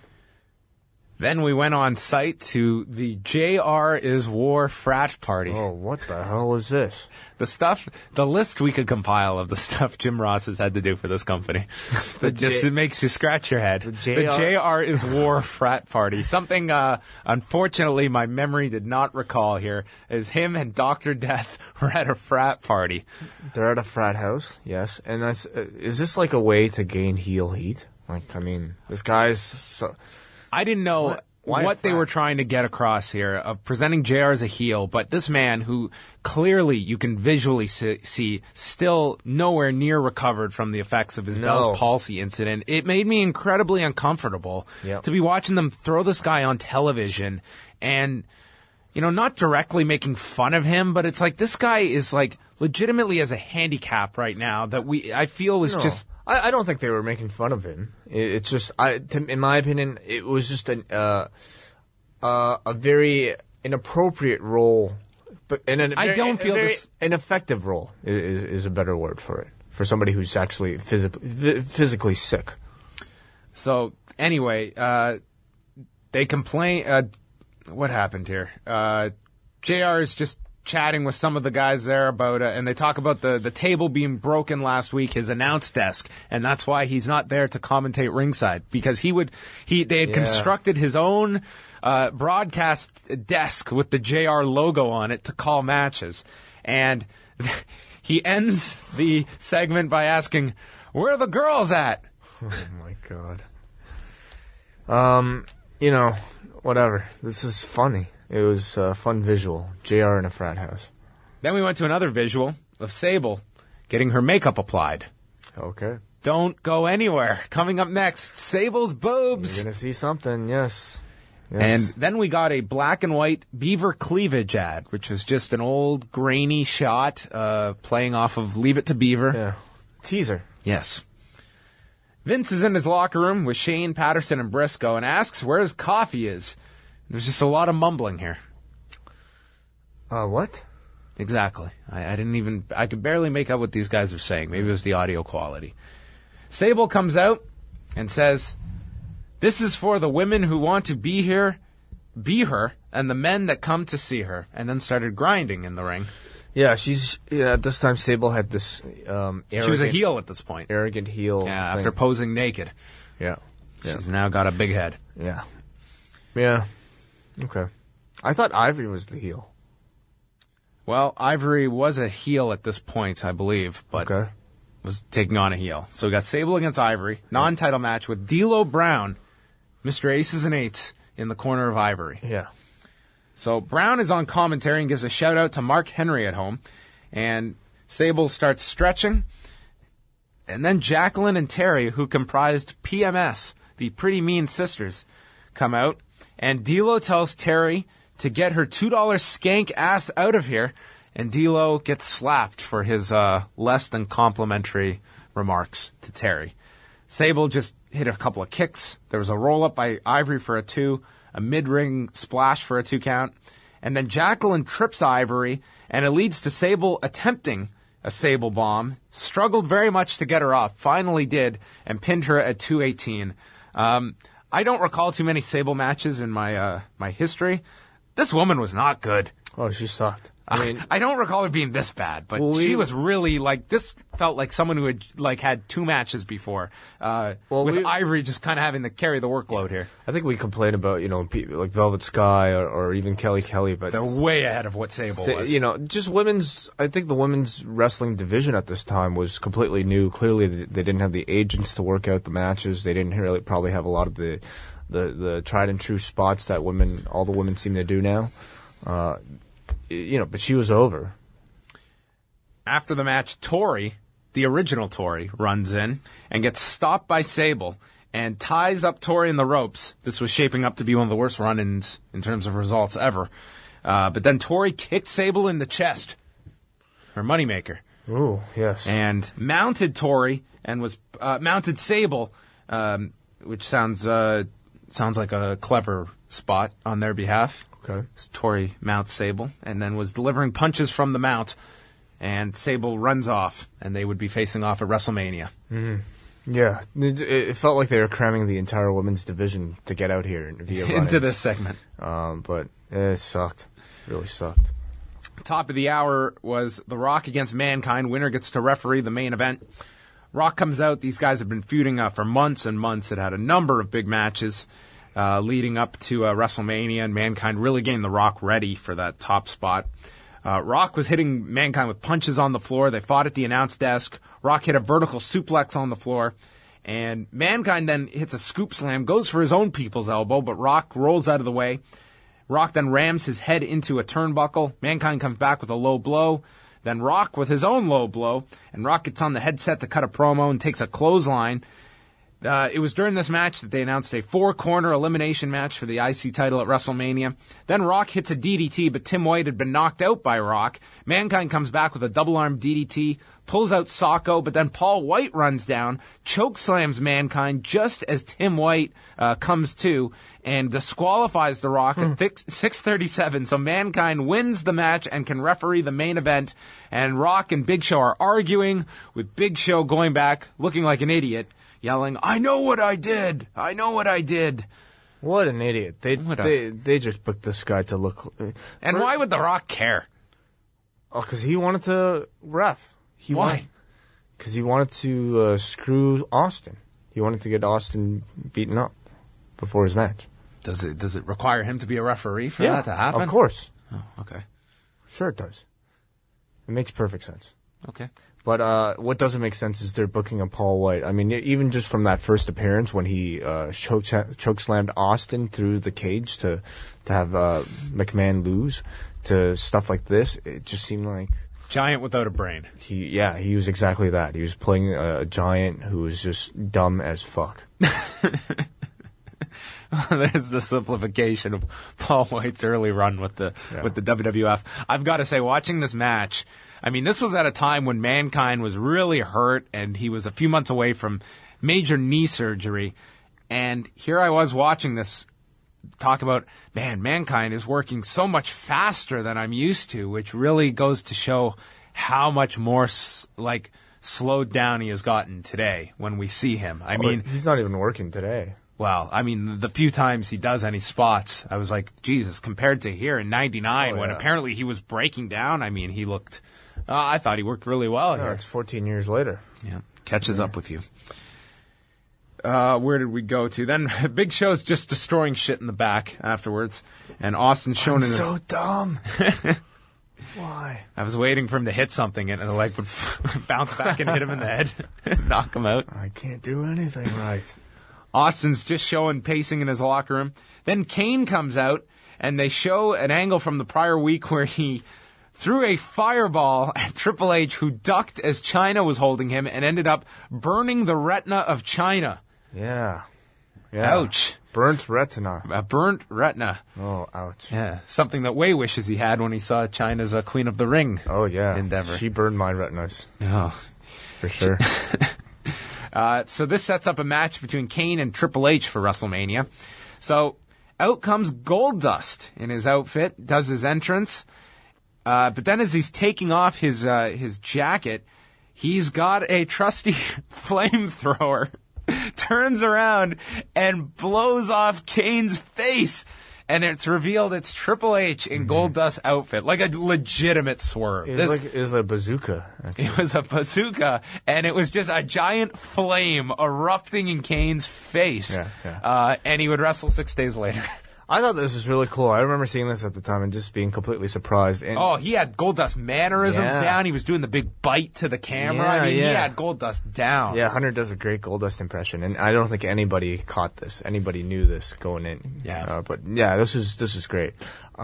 Then we went on site to the JR is War frat party.
Oh, what the hell is this?
The list we could compile of the stuff Jim Ross has had to do for this company. It makes you scratch your head. The JR is War frat party. Something, unfortunately, my memory did not recall here, is him and Dr. Death were at a frat party.
They're at a frat house, yes. And is this like a way to gain heel heat? Like, I mean, this guy's... So,
I didn't know what they were trying to get across here of presenting JR as a heel, but this man who clearly you can visually see still nowhere near recovered from the effects of his Bell's palsy incident. It made me incredibly uncomfortable to be watching them throw this guy on television and, not directly making fun of him, but it's like this guy is like legitimately as a handicap right now that I feel was just...
I don't think they were making fun of him. It's just, in my opinion, it was just a very inappropriate role, but an effective role is a better word for it, for somebody who's actually physically sick.
So anyway, they complain. What happened here? JR is just chatting with some of the guys there about, and they talk about the table being broken last week, his announce desk, and that's why he's not there to commentate ringside, because they had constructed his own broadcast desk with the JR logo on it to call matches, and he ends the segment by asking, "Where are the girls at?"
Oh my god. Whatever. This is funny. It was a fun visual. JR in a frat house.
Then we went to another visual of Sable getting her makeup applied.
Okay.
Don't go anywhere. Coming up next, Sable's boobs.
You're going to see something, yes.
And then we got a black and white Beaver cleavage ad, which was just an old grainy shot playing off of Leave It to Beaver.
Yeah. Teaser.
Yes. Vince is in his locker room with Shane, Patterson, and Briscoe and asks where his coffee is. There's just a lot of mumbling here.
What?
Exactly. I could barely make out what these guys are saying. Maybe it was the audio quality. Sable comes out and says, "This is for the women who want to be her, and the men that come to see her," and then started grinding in the ring.
Yeah, at this time Sable had this arrogant...
She was a heel at this point.
Arrogant heel.
Yeah,
thing.
after posing naked.
Yeah.
She's now got a big head.
Yeah. Yeah. Okay. I thought Ivory was the heel.
Well, Ivory was a heel at this point, I believe, but was taking on a heel. So we got Sable against Ivory, non-title match with D'Lo Brown, Mr. Aces and Eights, in the corner of Ivory.
Yeah.
So Brown is on commentary and gives a shout-out to Mark Henry at home, and Sable starts stretching, and then Jacqueline and Terry, who comprised PMS, the Pretty Mean Sisters, come out, and D'Lo tells Terry to get her $2 skank ass out of here, and D'Lo gets slapped for his less than complimentary remarks to Terry. Sable just hit a couple of kicks. There was a roll-up by Ivory for a 2, a mid-ring splash for a 2 count, and then Jacqueline trips Ivory, and it leads to Sable attempting a Sable bomb, struggled very much to get her off, finally did, and pinned her at 218. I don't recall too many Sable matches in my my history. This woman was not good.
Oh, she sucked. I mean,
I don't recall her being this bad, but she was really like, this felt like someone who had like had 2 matches before. With Ivory just kind of having to carry the workload here.
I think we complain about, people like Velvet Sky or even Kelly Kelly, but
they're way ahead of what Sable was.
Just I think the women's wrestling division at this time was completely new. Clearly, they didn't have the agents to work out the matches. They didn't really probably have a lot of the tried and true spots that all the women seem to do now. But she was over.
After the match, Tori, the original Tori, runs in and gets stopped by Sable and ties up Tori in the ropes. This was shaping up to be one of the worst run-ins in terms of results ever. But then Tori kicked Sable in the chest, her moneymaker.
Ooh, yes.
And mounted Tori and was mounted Sable, which sounds like a clever spot on their behalf.
Okay.
Tori mounts Sable and then was delivering punches from the mount, and Sable runs off, and they would be facing off at WrestleMania.
Mm-hmm. Yeah, it felt like they were cramming the entire women's division to get out here
into this segment.
But it sucked. It really sucked.
Top of the hour was The Rock against Mankind. Winner gets to referee the main event. Rock comes out. These guys have been feuding for months and months. It had a number of big matches leading up to WrestleMania, and Mankind really getting The Rock ready for that top spot. Rock was hitting Mankind with punches on the floor. They fought at the announce desk. Rock hit a vertical suplex on the floor, and Mankind then hits a scoop slam, goes for his own people's elbow, but Rock rolls out of the way. Rock then rams his head into a turnbuckle. Mankind comes back with a low blow. Then Rock with his own low blow, and Rock gets on the headset to cut a promo and takes a clothesline. It was during this match that they announced a 4-corner elimination match for the IC title at WrestleMania. Then Rock hits a DDT, but Tim White had been knocked out by Rock. Mankind comes back with a double-arm DDT, pulls out Socko, but then Paul White runs down, chokeslams Mankind just as Tim White comes to, and disqualifies The Rock at 6:37. So Mankind wins the match and can referee the main event, and Rock and Big Show are arguing, with Big Show going back, looking like an idiot, yelling, "I know what I did! I know what I did!"
What an idiot. They just booked this guy to look...
And why would The Rock care?
Oh, because he wanted to ref.
Why?
Because he wanted to screw Austin. He wanted to get Austin beaten up before his match.
Does it require him to be a referee for that to happen?
Of course.
Oh, okay.
Sure it does. It makes perfect sense.
Okay.
But what doesn't make sense is they're booking a Paul White. I mean, even just from that first appearance when he chokeslammed Austin through the cage to have McMahon lose, to stuff like this, it just seemed like...
Giant without a brain.
He was exactly that. He was playing a giant who was just dumb as fuck.
There's the simplification of Paul White's early run with the WWF. I've got to say, watching this match, I mean, this was at a time when Mankind was really hurt, and he was a few months away from major knee surgery. And here I was watching this, talk about, man, Mankind is working so much faster than I'm used to, which really goes to show how much more slowed down he has gotten today when we see him. I mean,
he's not even working today.
Well, I mean, the few times he does any spots, I was like, Jesus, compared to here in 99 when apparently he was breaking down, I mean, he looked, I thought he worked really well here.
It's 14 years later.
Yeah, catches up with you. Where did we go to? Then Big Show's just destroying shit in the back afterwards, and Austin's shown in
so dumb. Why?
I was waiting for him to hit something, and the leg would bounce back and hit him in the head, knock him out.
I can't do anything right.
Austin's just showing pacing in his locker room. Then Kane comes out, and they show an angle from the prior week where he threw a fireball at Triple H, who ducked as China was holding him and ended up burning the retina of China.
Yeah. Yeah.
Ouch.
Burnt retina.
A burnt retina.
Oh, ouch.
Yeah, something that Wei wishes he had when he saw China's Queen of the Ring.
Oh, yeah.
Endeavor.
She burned my retinas,
Oh.
for sure.
So this sets up a match between Kane and Triple H for WrestleMania. So out comes Goldust in his outfit, does his entrance. But then as he's taking off his jacket, he's got a trusty flamethrower, turns around and blows off Kane's face. And it's revealed it's Triple H in Goldust's outfit, like a legitimate swerve.
It was a bazooka. Actually.
It was a bazooka, and it was just a giant flame erupting in Kane's face.
Yeah.
And he would wrestle 6 days later.
I thought this was really cool. I remember seeing this at the time and just being completely surprised. And
Oh, he had Goldust mannerisms
Yeah.
down. He was doing the big bite to the camera. I
Yeah,
mean, he
yeah.
had Goldust down.
yeah, Hunter does a great Goldust impression, and I don't think anybody caught this. Anybody knew this going in.
Yeah.
But yeah, this is great.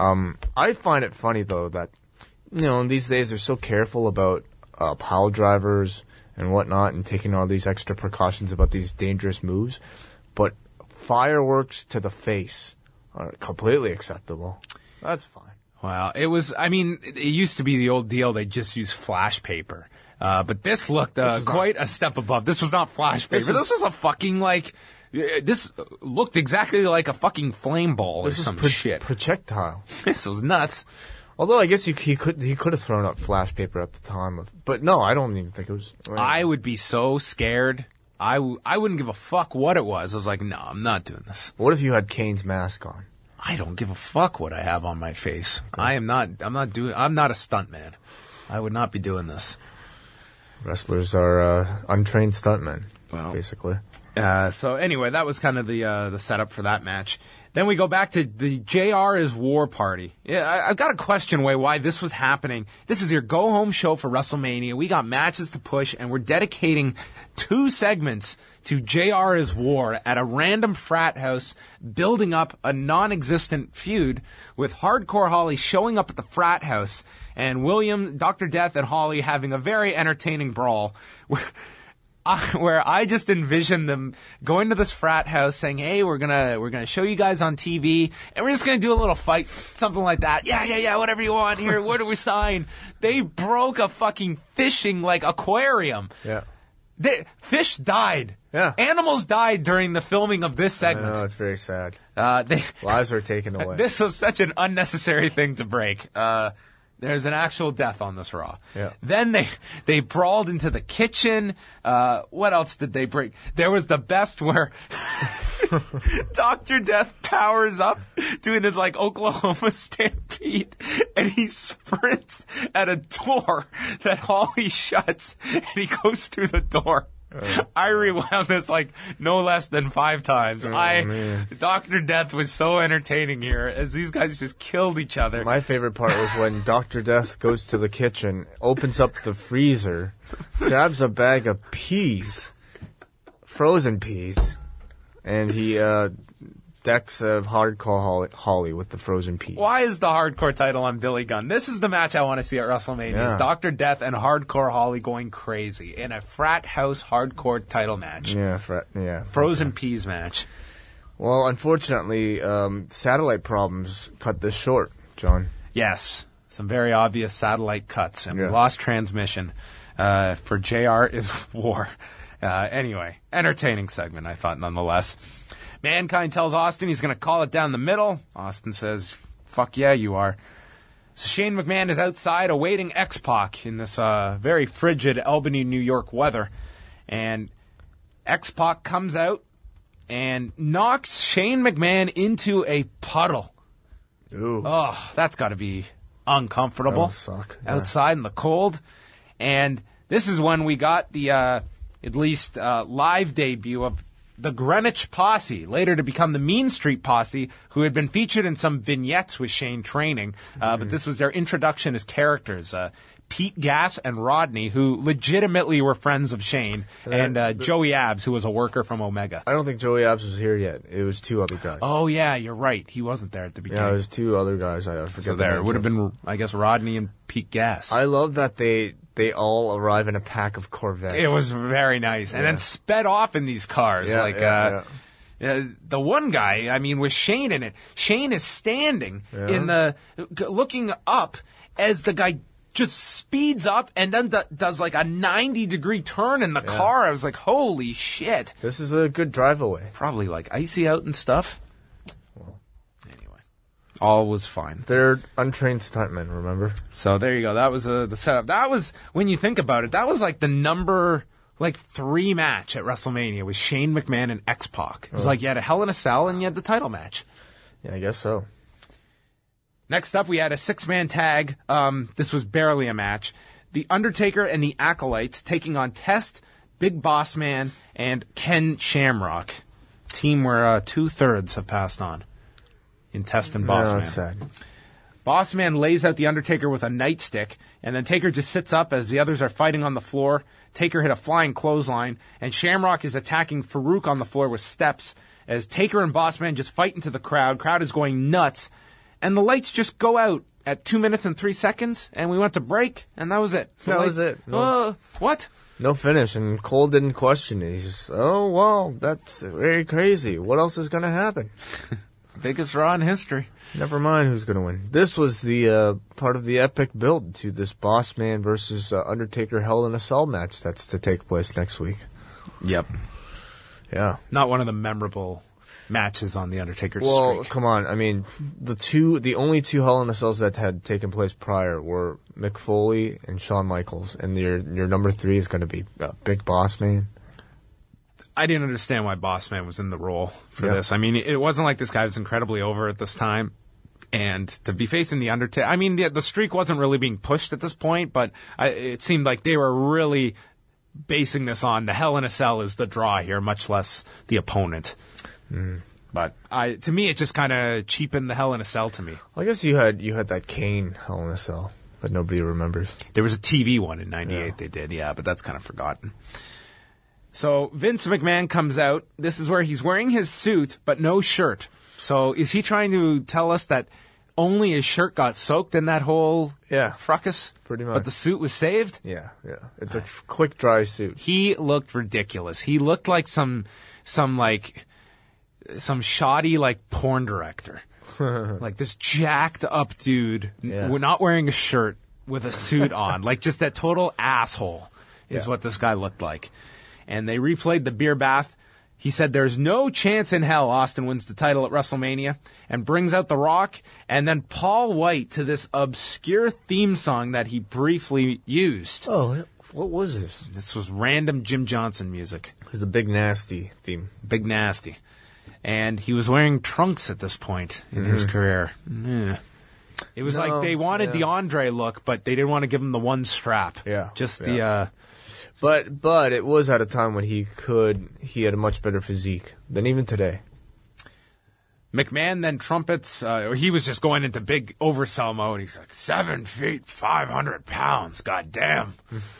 I find it funny though that these days they're so careful about pile drivers and whatnot, and taking all these extra precautions about these dangerous moves, but fireworks to the face are completely acceptable. That's fine.
Well, it used to be the old deal. They just used flash paper. But this looked quite a step above. This was not flash paper. This was a fucking, this looked exactly like a fucking flame ball or
This is
some shit.
projectile.
This was nuts.
Although I guess he could have thrown up flash paper at the time but no, I don't even think it was.
I would be so scared. I wouldn't give a fuck what it was. I was like, no, I'm not doing this.
What if you had Kane's mask on?
I don't give a fuck what I have on my face. I'm not a stuntman. I would not be doing this.
Wrestlers are untrained stuntmen,
Well.
basically.
So anyway, that was kind of the setup for that match. Then we go back to the JR is War party. Yeah, I've got a question, why this was happening. This is your go-home show for WrestleMania. We got matches to push, and we're dedicating 2 segments to JR is War at a random frat house, building up a non-existent feud with Hardcore Holly showing up at the frat house, and William, Dr. Death, and Holly having a very entertaining brawl. Where I just envision them going to this frat house saying, hey, we're gonna show you guys on TV, and we're just gonna do a little fight, something like that. Yeah, whatever you want here. Where do we sign? They broke a fucking fishing, aquarium.
Yeah.
Fish died.
Yeah.
Animals died during the filming of this
I
segment.
know, it's very sad.
They
Lives were taken away.
This was such an unnecessary thing to break. There's an actual death on this Raw.
Yeah.
Then they brawled into the kitchen. What else did they break? There was the best where Dr. Death powers up doing his Oklahoma Stampede, and he sprints at a door that Holly shuts, and he goes through the door. I rewound this no less than 5 times.
Man.
Dr. Death was so entertaining here as these guys just killed each other.
My favorite part was when Dr. Death goes to the kitchen, opens up the freezer, grabs a bag of peas, frozen peas, and he decks of Hardcore Holly with the frozen peas.
Why is the hardcore title on Billy Gunn? This is the match I want to see at WrestleMania.
Yeah.
It's Dr. Death and Hardcore Holly going crazy in a frat house hardcore title match.
Yeah,
Frozen peas match.
Well, unfortunately, satellite problems cut this short, John.
Yes. Some very obvious satellite cuts, and we
Yeah.
lost transmission for JR is War. Anyway, entertaining segment, I thought, nonetheless. Mankind tells Austin he's going to call it down the middle. Austin says, fuck yeah, you are. So Shane McMahon is outside awaiting X-Pac in this very frigid Albany, New York weather. And X-Pac comes out and knocks Shane McMahon into a puddle.
Ooh.
Oh, that's got to be uncomfortable.
That'll suck. Yeah.
Outside in the cold. And this is when we got the, at least, live debut of the Greenwich Posse, later to become the Mean Street Posse, who had been featured in some vignettes with Shane training. But this was their introduction as characters. Pete Gas and Rodney, who legitimately were friends of Shane, and Joey Abs, who was a worker from Omega.
I don't think Joey Abs was here yet. It was 2 other guys.
Oh, yeah, you're right. He wasn't there at the beginning.
Yeah, it was 2 other guys. I forget.
So
the
there
names
would have
of.
been, I guess, Rodney and Pete Gas.
I love that they all arrive in a pack of Corvettes.
It was very nice. And then sped off in these cars.
Yeah, yeah.
The one guy, I mean, with Shane in it. Shane is standing looking up as the guy just speeds up and then does like a 90-degree turn in the car. I was like, holy shit.
This is a good drive away.
Probably like icy out and stuff. Well, anyway, all was fine.
They're untrained stuntmen, remember?
So there you go. That was the setup. That was, when you think about it, that was like the number 3 match at WrestleMania with Shane McMahon and X-Pac. It was like you had a Hell in a Cell and you had the title match.
Yeah, I guess so.
Next up, we had a 6-man tag. This was barely a match. The Undertaker and the Acolytes taking on Test, Big Boss Man, and Ken Shamrock. Team where 2/3 have passed on in Test and Boss Man.
That's sad.
Boss Man lays out the Undertaker with a nightstick, and then Taker just sits up as the others are fighting on the floor. Taker hit a flying clothesline, and Shamrock is attacking Farouk on the floor with steps as Taker and Boss Man just fight into the crowd. Crowd is going nuts. And the lights just go out at 2 minutes and 3 seconds, and we went to break, and that was it.
That was it. No.
What?
No finish, and Cole didn't question it. He's just, oh, well, that's very crazy. What else is going to happen?
Biggest Raw in history.
Never mind who's going to win. This was the part of the epic build to this Boss Man versus Undertaker Hell in a Cell match that's to take place next week.
Yep.
Yeah.
Not one of the memorable matches on the Undertaker's
Well,
streak.
come on. I mean, the only 2 Hell in a Cells that had taken place prior were Mick Foley and Shawn Michaels, and your number 3 is going to be Big Boss Man.
I didn't understand why Boss Man was in the role for this. I mean, it wasn't like this guy was incredibly over at this time. And to be facing the Undertaker, I mean, the streak wasn't really being pushed at this point, but it seemed like they were really basing this on the Hell in a Cell is the draw here, much less the opponent. But to me, it just kind of cheapened the Hell in a Cell to me.
Well, I guess you had that Kane Hell in a Cell that nobody remembers.
There was a TV one in '98 they did, but that's kind of forgotten. So Vince McMahon comes out. This is where he's wearing his suit, but no shirt. So is he trying to tell us that only his shirt got soaked in that whole fracas?
Pretty much.
But the suit was saved?
Yeah. It's a quick, dry suit.
He looked ridiculous. He looked like some shoddy porn director. Like this jacked up dude, not wearing a shirt with a suit on. Like just that total asshole is what this guy looked like. And they replayed the beer bath. He said there's no chance in hell Austin wins the title at WrestleMania and brings out The Rock and then Paul White to this obscure theme song that he briefly used.
Oh, what was this?
This was random Jim Johnson music.
It was the Big Nasty theme.
Big Nasty. And he was wearing trunks at this point in his career. It was like they wanted the Andre look, but they didn't want to give him the one strap. The...
But it was at a time when he had a much better physique than even today.
McMahon then trumpets, or he was just going into big oversell mode. He's like, 7 feet, 500 pounds, goddamn.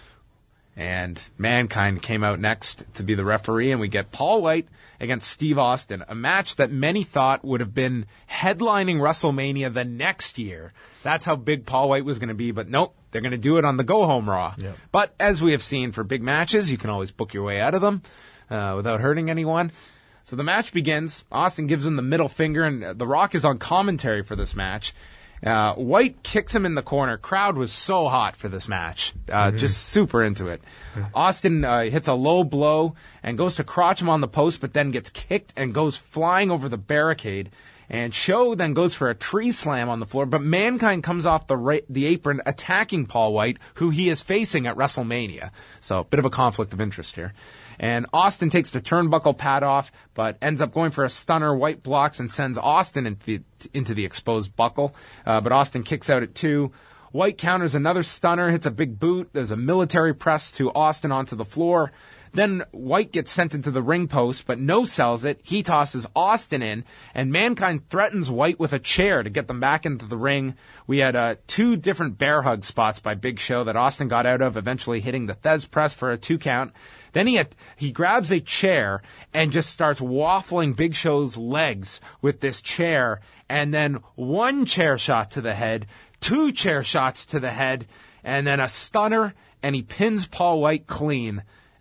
And Mankind came out next to be the referee, and we get Paul White against Steve Austin, a match that many thought would have been headlining WrestleMania the next year. That's how big Paul White was going to be, but nope, they're going to do it on the go-home Raw. Yep. But as we have seen for big matches, you can always book your way out of them without hurting anyone. So the match begins. Austin gives him the middle finger, and The Rock is on commentary for this match. White kicks him in the corner. Crowd was so hot for this match. Just super into it. Austin hits a low blow and goes to crotch him on the post, but then gets kicked and goes flying over the barricade. And Show then goes for a tree slam on the floor, but Mankind comes off the apron attacking Paul White, who he is facing at WrestleMania. So a bit of a conflict of interest here. And Austin takes the turnbuckle pad off, but ends up going for a stunner. White blocks and sends Austin into the exposed buckle, but Austin kicks out at 2. White counters another stunner, hits a big boot. There's a military press to Austin onto the floor. Then White gets sent into the ring post, but no sells it. He tosses Austin in, and Mankind threatens White with a chair to get them back into the ring. We had 2 different bear hug spots by Big Show that Austin got out of, eventually hitting the Thez press for a 2 count. Then he grabs a chair and just starts waffling Big Show's legs with this chair, and then 1 chair shot to the head, 2 chair shots to the head, and then a stunner, and he pins Paul White clean.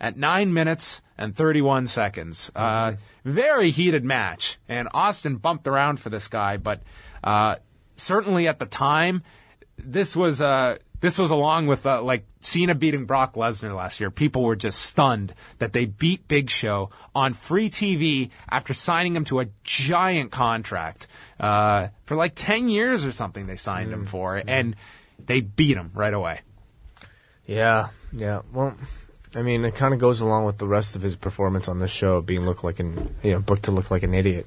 at 9 minutes and 31 seconds. Very heated match, and Austin bumped around for this guy, but certainly at the time, this was along with like Cena beating Brock Lesnar last year. People were just stunned that they beat Big Show on free TV after signing him to a giant contract for like 10 years or something. They signed him for, and they beat him right away.
Yeah. Well, I mean, it kind of goes along with the rest of his performance on this show, being booked to look like an idiot.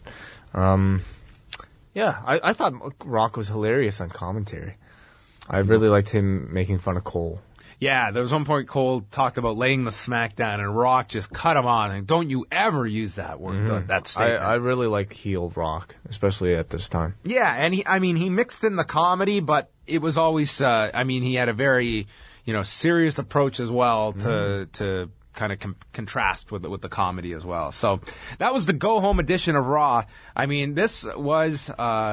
Yeah, I thought Rock was hilarious on commentary. I really liked him making fun of Cole.
Yeah, there was one point Cole talked about laying the smack down, and Rock just cut him on. And don't you ever use that word, that statement.
I really liked heel Rock, especially at this time.
Yeah, and he mixed in the comedy, but it was always, he had a very, serious approach as well to kind of contrast with the comedy as well. So that was the go-home edition of Raw. I mean, this was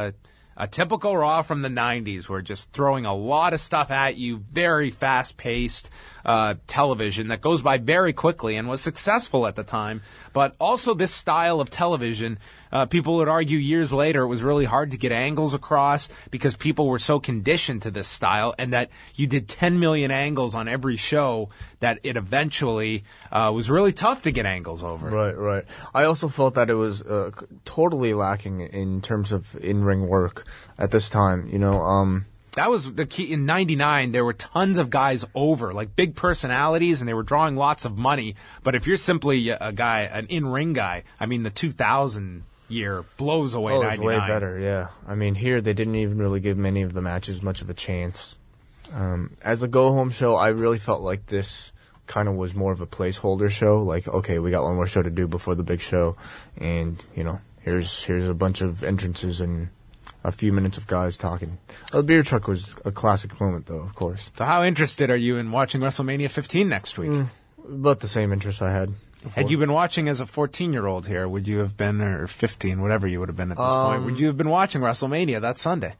a typical Raw from the 90s. We're just throwing a lot of stuff at you, very fast-paced television that goes by very quickly and was successful at the time. But also this style of television, people would argue years later it was really hard to get angles across because people were so conditioned to this style, and that you did 10 million angles on every show that it eventually was really tough to get angles over.
Right. I also felt that it was totally lacking in terms of in-ring work at this time.
That was the key. In 99, there were tons of guys over, like big personalities, and they were drawing lots of money. But if you're simply an in-ring guy, the 2000 year blows away 99.
It's way better, yeah. Here they didn't even really give many of the matches much of a chance. As a go-home show, I really felt like this kind of was more of a placeholder show. Like, okay, we got one more show to do before the big show, and, here's a bunch of entrances and a few minutes of guys talking. The beer truck was a classic moment, though, of course.
So how interested are you in watching WrestleMania 15 next week?
About the same interest I had before.
Had you been watching as a 14-year-old here, would you have been, or 15, whatever you would have been at this point, would you have been watching WrestleMania that Sunday?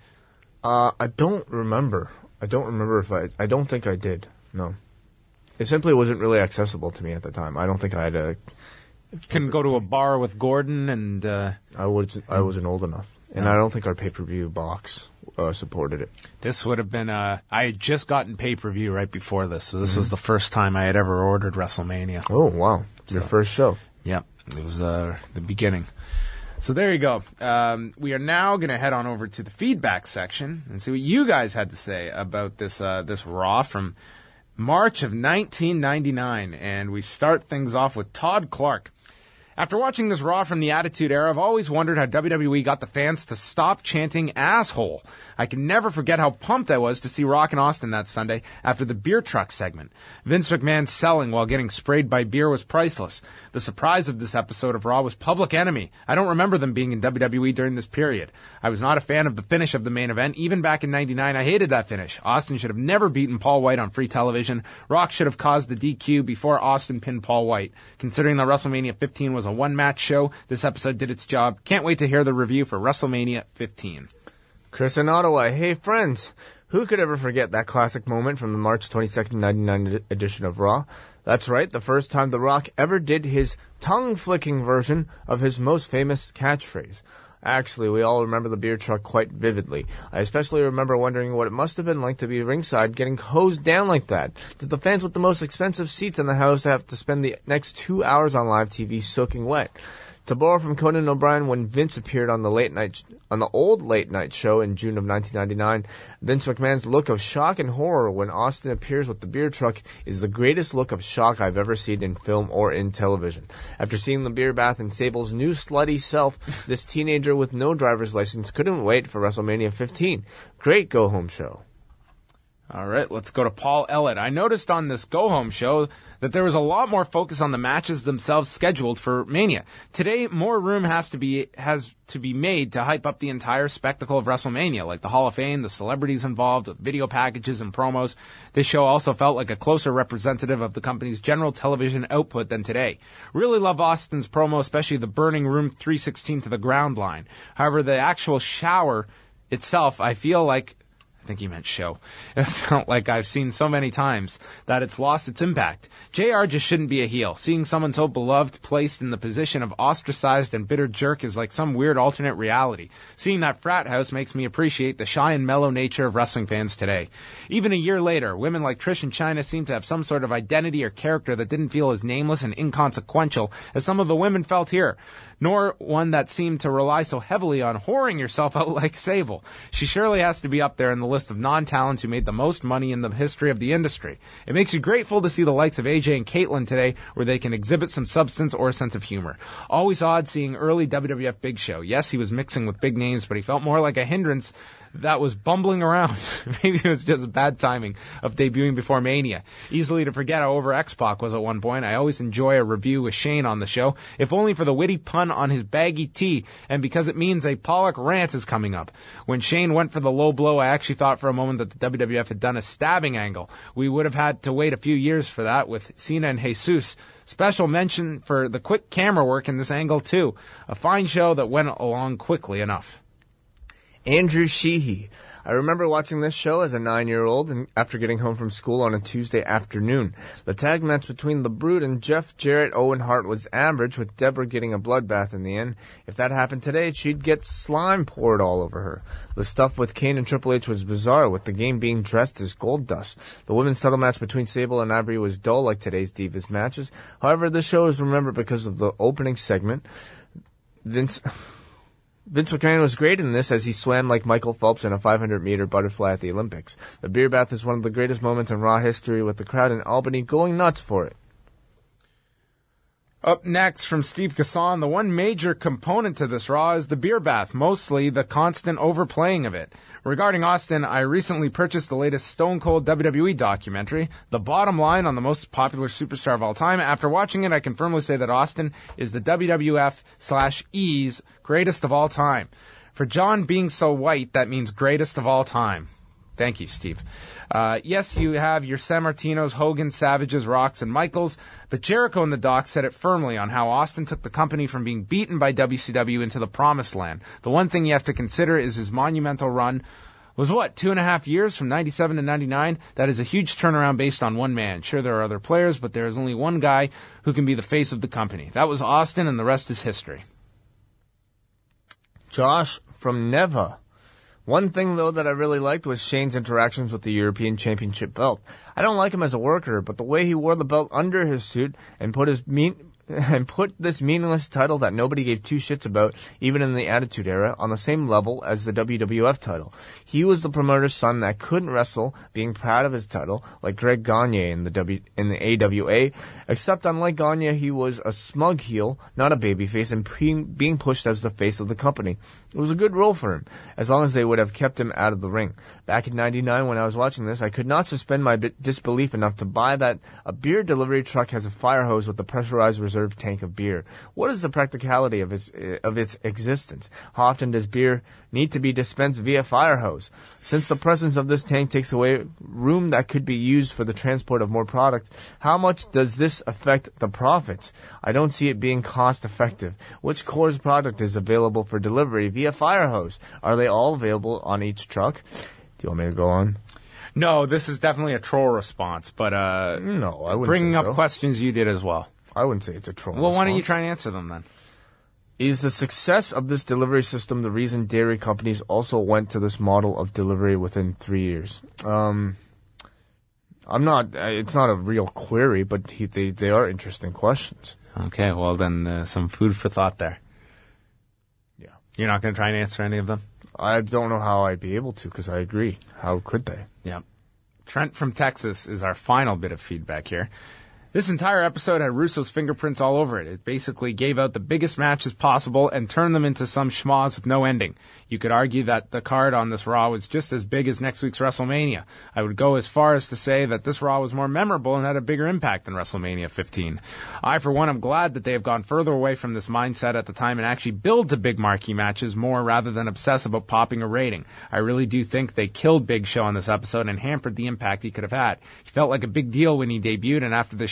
I don't remember. I don't think I did, no. It simply wasn't really accessible to me at the time. I don't think I had
Couldn't go to a bar with Gordon and...
I wasn't old enough. And I don't think our pay-per-view box supported it.
This would have been... I had just gotten pay-per-view right before this, so this was the first time I had ever ordered WrestleMania.
Oh, wow. Your first show.
Yep. It was the beginning. So there you go. We are now going to head on over to the feedback section and see what you guys had to say about this Raw from March of 1999. And we start things off with Todd Clark. After watching this Raw from the Attitude Era, I've always wondered how WWE got the fans to stop chanting asshole. I can never forget how pumped I was to see Rock and Austin that Sunday after the beer truck segment. Vince McMahon selling while getting sprayed by beer was priceless. The surprise of this episode of Raw was Public Enemy. I don't remember them being in WWE during this period. I was not a fan of the finish of the main event. Even back in 99, I hated that finish. Austin should have never beaten Paul White on free television. Rock should have caused the DQ before Austin pinned Paul White. Considering that WrestleMania 15 was a one-match show, this episode did its job. Can't wait to hear the review for WrestleMania 15.
Chris in Ottawa. Hey, friends. Who could ever forget that classic moment from the March 22nd, 1999 edition of Raw? That's right, the first time The Rock ever did his tongue-flicking version of his most famous catchphrase. Actually, we all remember the beer truck quite vividly. I especially remember wondering what it must have been like to be ringside getting hosed down like that. Did the fans with the most expensive seats in the house have to spend the next 2 hours on live TV soaking wet? To borrow from Conan O'Brien, when Vince appeared on the old late night show in June of 1999, Vince McMahon's look of shock and horror when Austin appears with the beer truck is the greatest look of shock I've ever seen in film or in television. After seeing the beer bath and Sable's new slutty self, this teenager with no driver's license couldn't wait for WrestleMania 15. Great go-home show.
All right, let's go to Paul Ellett. I noticed on this go-home show that there was a lot more focus on the matches themselves scheduled for Mania. Today, more room has to be made to hype up the entire spectacle of WrestleMania, like the Hall of Fame, the celebrities involved, with video packages and promos. This show also felt like a closer representative of the company's general television output than today. Really love Austin's promo, especially the burning room 316 to the ground line. However, the actual shower itself, I think think he meant show. It felt like I've seen so many times that it's lost its impact. JR just shouldn't be a heel. Seeing someone so beloved placed in the position of ostracized and bitter jerk is like some weird alternate reality. Seeing that frat house makes me appreciate the shy and mellow nature of wrestling fans today. Even a year later, women like Trish and Chyna seem to have some sort of identity or character that didn't feel as nameless and inconsequential as some of the women felt here, nor one that seemed to rely so heavily on whoring yourself out like Sable. She surely has to be up there in the list of non-talents who made the most money in the history of the industry. It makes you grateful to see the likes of AJ and Caitlyn today where they can exhibit some substance or a sense of humor. Always odd seeing early WWF Big Show. Yes, he was mixing with big names, but he felt more like a hindrance that was bumbling around. Maybe it was just bad timing of debuting before Mania. Easily to forget how over X-Pac was at one point. I always enjoy a review with Shane on the show, if only for the witty pun on his baggy tee, and because it means a Pollock rant is coming up. When Shane went for the low blow, I actually thought for a moment that the WWF had done a stabbing angle. We would have had to wait a few years for that with Cena and Jesus. Special mention for the quick camera work in this angle, too. A fine show that went along quickly enough.
Andrew Sheehy. I remember watching this show as a 9-year-old and after getting home from school on a Tuesday afternoon. The tag match between The Brood and Jeff Jarrett Owen Hart was average, with Deborah getting a bloodbath in the end. If that happened today, she'd get slime poured all over her. The stuff with Kane and Triple H was bizarre, with the game being dressed as gold dust. The women's title match between Sable and Ivory was dull like today's Divas matches. However, this show is remembered because of the opening segment. Vince McMahon was great in this as he swam like Michael Phelps in a 500-meter butterfly at the Olympics. The beer bath is one of the greatest moments in Raw history, with the crowd in Albany going nuts for it.
Up next from Steve Kassan, the one major component to this Raw is the beer bath, mostly the constant overplaying of it. Regarding Austin, I recently purchased the latest Stone Cold WWE documentary, The Bottom Line on the most popular superstar of all time. After watching it, I can firmly say that Austin is the WWF/E's greatest of all time. For John being so white, that means greatest of all time. Thank you, Steve. Yes, you have your San Martinos, Hogan, Savages, Rocks, and Michaels, but Jericho in the doc said it firmly on how Austin took the company from being beaten by WCW into the promised land. The one thing you have to consider is his monumental run was, 2.5 years from 97 to 99? That is a huge turnaround based on one man. Sure, there are other players, but there is only one guy who can be the face of the company. That was Austin, and the rest is history.
Josh from Neva. One thing, though, that I really liked was Shane's interactions with the European Championship belt. I don't like him as a worker, but the way he wore the belt under his suit and put this meaningless title that nobody gave two shits about, even in the Attitude Era, on the same level as the WWF title. He was the promoter's son that couldn't wrestle, being proud of his title, like Greg Gagne in the AWA, except unlike Gagne, he was a smug heel, not a babyface, and being pushed as the face of the company. It was a good role for him, as long as they would have kept him out of the ring. Back in '99, when I was watching this, I could not suspend my disbelief enough to buy that a beer delivery truck has a fire hose with a pressurized reserve tank of beer. What is the practicality of its existence? How often does beer need to be dispensed via fire hose? Since the presence of this tank takes away room that could be used for the transport of more product, how much does this affect the profits? I don't see it being cost effective. Which Coors product is available for delivery via fire hose? Are they all available on each truck? Do you want me to go on?
No, this is definitely a troll response, but
no, I wouldn't
bringing
say
up
so.
questions you did as well.
I wouldn't say it's a troll
Well,
response.
why don't you try and answer them then?
Is the success of this delivery system the reason dairy companies also went to this model of delivery within 3 years? I'm not. It's not a real query, but they are interesting questions.
Okay, well then some food for thought there.
Yeah.
You're not going to try and answer any of them?
I don't know how I'd be able to, because I agree. How could they?
Yep. Trent from Texas is our final bit of feedback here. This entire episode had Russo's fingerprints all over it. It basically gave out the biggest matches possible and turned them into some schmoz with no ending. You could argue that the card on this Raw was just as big as next week's WrestleMania. I would go as far as to say that this Raw was more memorable and had a bigger impact than WrestleMania 15. I, for one, am glad that they have gone further away from this mindset at the time and actually build to big marquee matches more rather than obsess about popping a rating. I really do think they killed Big Show on this episode and hampered the impact he could have had. He felt like a big deal when he debuted, and after the show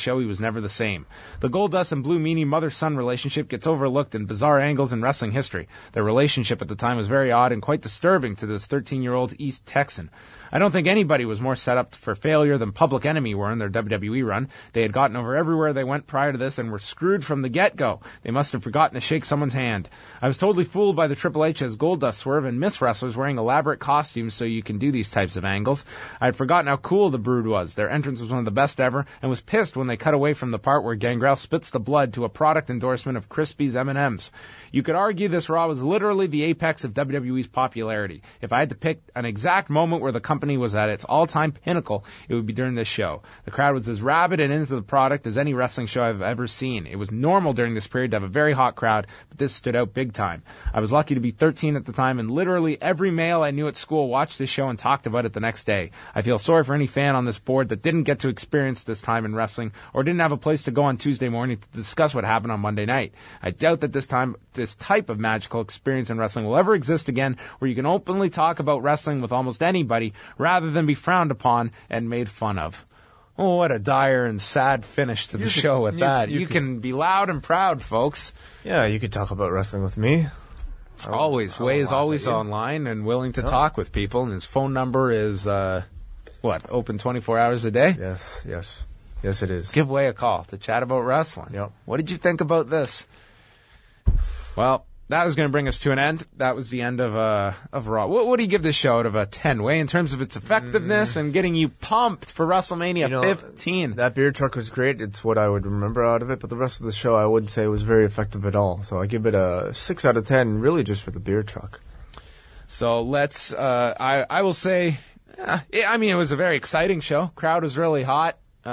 show, he was never the same. The Goldust and Blue Meanie mother-son relationship gets overlooked in bizarre angles in wrestling history. Their relationship at the time was very odd and quite disturbing to this 13-year-old East Texan. I don't think anybody was more set up for failure than Public Enemy were in their WWE run. They had gotten over everywhere they went prior to this and were screwed from the get-go. They must have forgotten to shake someone's hand. I was totally fooled by the Triple H as Goldust Swerve and Miss wrestlers wearing elaborate costumes so you can do these types of angles. I had forgotten how cool the Brood was. Their entrance was one of the best ever, and was pissed when they cut away from the part where Gangrel spits the blood to a product endorsement of Crispy's M&M's. You could argue this Raw was literally the apex of WWE's popularity. If I had to pick an exact moment where the company was at its all-time pinnacle, it would be during this show. The crowd was as rabid and into the product as any wrestling show I've ever seen. It was normal during this period to have a very hot crowd, but this stood out big time. I was lucky to be 13 at the time, and literally every male I knew at school watched this show and talked about it the next day. I feel sorry for any fan on this board that didn't get to experience this time in wrestling, or didn't have a place to go on Tuesday morning to discuss what happened on Monday night. I doubt that this type of magical experience in wrestling will ever exist again, where you can openly talk about wrestling with almost anybody rather than be frowned upon and made fun of. Oh, what a dire and sad finish to the show with that. You can be loud and proud, folks.
Yeah, you could talk about wrestling with me.
Always. Way is always online and willing to talk with people, and his phone number is, open 24 hours a day?
Yes. Yes, it is.
Give Way a call to chat about wrestling.
Yep.
What did you think about this? Well, that was going to bring us to an end. That was the end of Raw. What do you give this show out of a 10, Way, in terms of its effectiveness and getting you pumped for WrestleMania 15?
That beer truck was great. It's what I would remember out of it, but the rest of the show I wouldn't say was very effective at all. So I give it a 6 out of 10, really just for the beer truck.
So let's, I will say, it was a very exciting show. Crowd was really hot.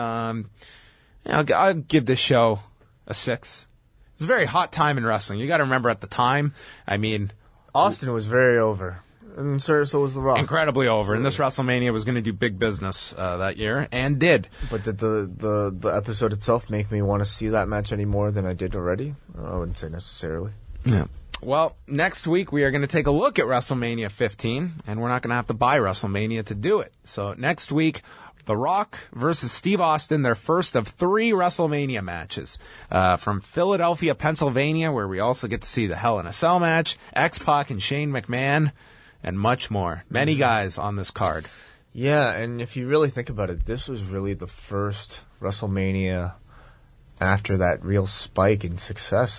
I'll give this show a 6. It's a very hot time in wrestling. You got to remember at the time,
Austin was very over. And so was The Rock.
Incredibly over. And this WrestleMania was going to do big business that year, and did.
But did the episode itself make me want to see that match any more than I did already? I wouldn't say necessarily.
Yeah. Well, next week we are going to take a look at WrestleMania 15, and we're not going to have to buy WrestleMania to do it. So next week, The Rock versus Steve Austin, their first of 3 WrestleMania matches. From Philadelphia, Pennsylvania, where we also get to see the Hell in a Cell match, X-Pac and Shane McMahon, and much more. Many guys on this card.
Yeah, and if you really think about it, this was really the first WrestleMania after that real spike in success.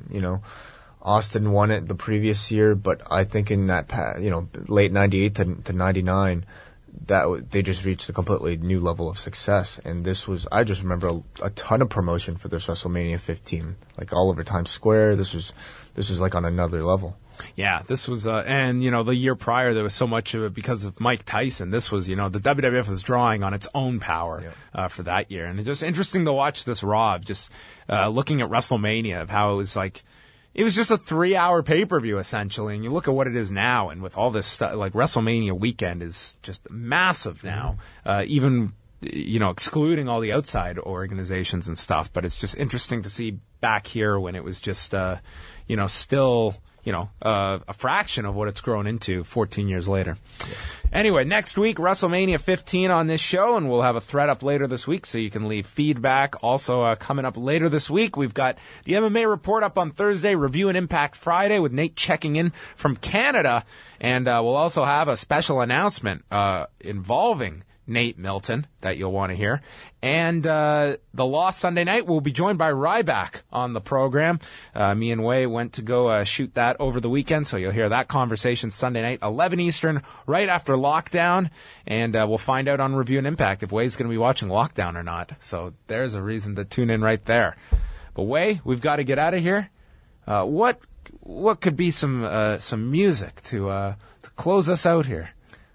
Austin won it the previous year, but I think in that, late 98 to 99, that they just reached a completely new level of success. And this was, I just remember a ton of promotion for this WrestleMania 15, like all over Times Square. This was like on another level.
Yeah, this was, the year prior there was so much of it because of Mike Tyson. This was, the WWF was drawing on its own power for that year. And it's just interesting to watch this Raw, just looking at WrestleMania, of how it was like, it was just a 3-hour pay-per-view, essentially. And you look at what it is now, and with all this stuff, like WrestleMania weekend is just massive now, even, excluding all the outside organizations and stuff. But it's just interesting to see back here when it was just, still, a fraction of what it's grown into 14 years later. Yeah. Anyway, next week, WrestleMania 15 on this show, and we'll have a thread up later this week so you can leave feedback. Also, coming up later this week, we've got the MMA Report up on Thursday, Review and Impact Friday with Nate checking in from Canada, and we'll also have a special announcement involving Nate Milton that you'll want to hear. And the Lost Sunday Night, we'll be joined by Ryback on the program. Me and Way went to go shoot that over the weekend, so you'll hear that conversation Sunday night, 11 Eastern, right after Lockdown. And we'll find out on Review and Impact if Way's going to be watching Lockdown or not. So there's a reason to tune in right there. But Way, we've got to get out of here. What could be some music to close us out here?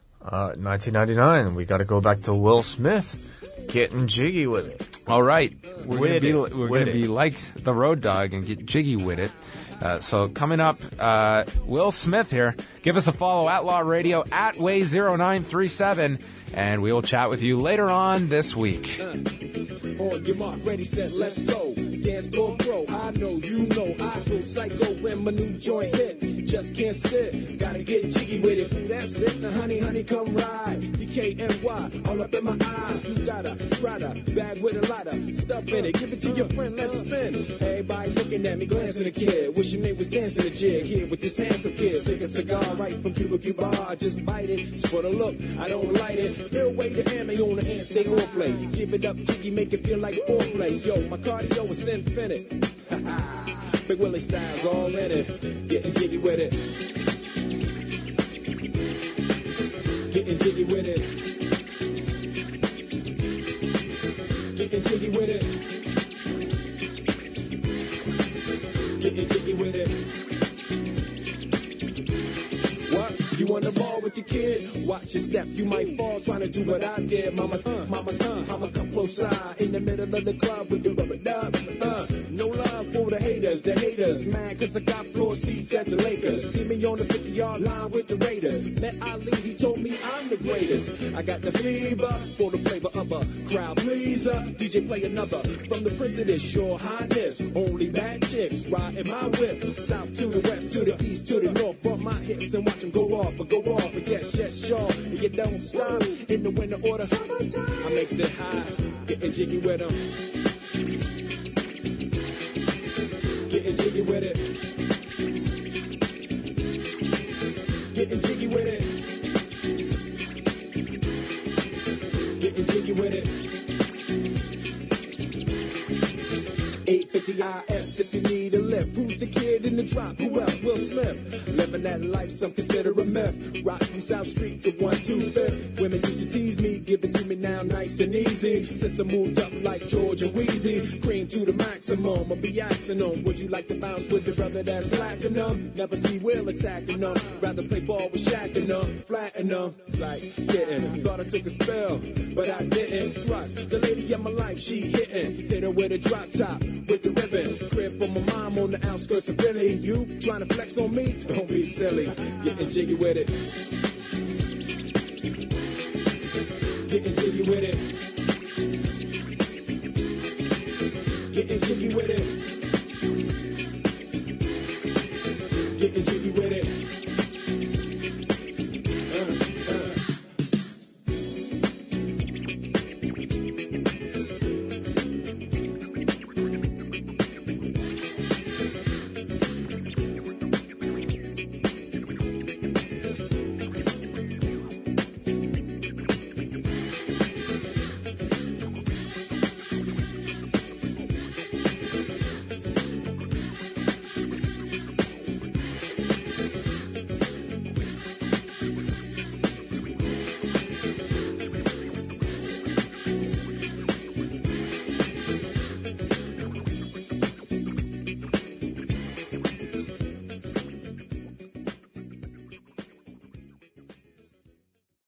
1999. We got to go back to Will Smith, getting jiggy with it.
All right, we're going to be like the Road Dogg and get jiggy with it. So coming up, Will Smith here. Give us a follow at Law Radio at Way0937, and we will chat with you later on this week.
On your mark, ready, set, let's go. dance floor pro. I know, you know, I go psycho when my new joint hit. Just can't sit, gotta get jiggy with it. That's it, now honey, honey, come ride. DKNY, all up in my eye. You got a Prada bag with a lot of stuff in it. Give it to your friend, let's spin. Everybody looking at me, glancing at the kid. Wishing they was dancing a jig here with this handsome kid. Sick a cigar right from Cuba Cuba. I just bite it, it's for the look, I don't light it. Ill way to ammo on the hand, stay on play. Give it up, jiggy, make it feel like foreplay. Yo, my cardio is infinite. Big Willie style's all in it. Getting jiggy with it. Getting jiggy with it. Getting jiggy with it. Getting jiggy with it. What? You on the ball with your kid? Watch your step, you might fall trying to do what I did. Mama, I'ma come close side in the middle of the club with the rubber dub. No love for the haters, mad cause I got floor seats at the Lakers. See me on the 50-yard line with the Raiders. Met Ali, he told me I'm the greatest. I got the fever for the flavor of a crowd pleaser. DJ play another from the Prince of this Your Highness. Only bad chicks riding my whip. South to the west, to the east, to the north. Bump my hips and watch them go off. But go off, but yes, sure. And you don't stop in the winter order. I makes it high, getting jiggy with them. Getting jiggy with it. Getting jiggy with it. Getting jiggy with it. 850 IS if you need a lift. Who's the kid in the drop? Who else? Will Smith. Living that life, some consider a myth. Rock from South Street to 125th. Women used to tease me, give it to me now nice and easy. Since I moved up like George and Wheezy, cream to the maximum. I'll be asking them, would you like to bounce with the brother that's platinum? Never see Will attacking them. Rather play ball with Shaq and them, flatten them. Like getting, thought I took a spell, but I didn't trust the lady of my life. She hitting, hit her with a drop top. With the ribbon, crib for my mom on the outskirts of Philly. You trying to flex on me? Don't be silly. Getting jiggy with it. Getting jiggy with it. Getting jiggy with it. Getting jiggy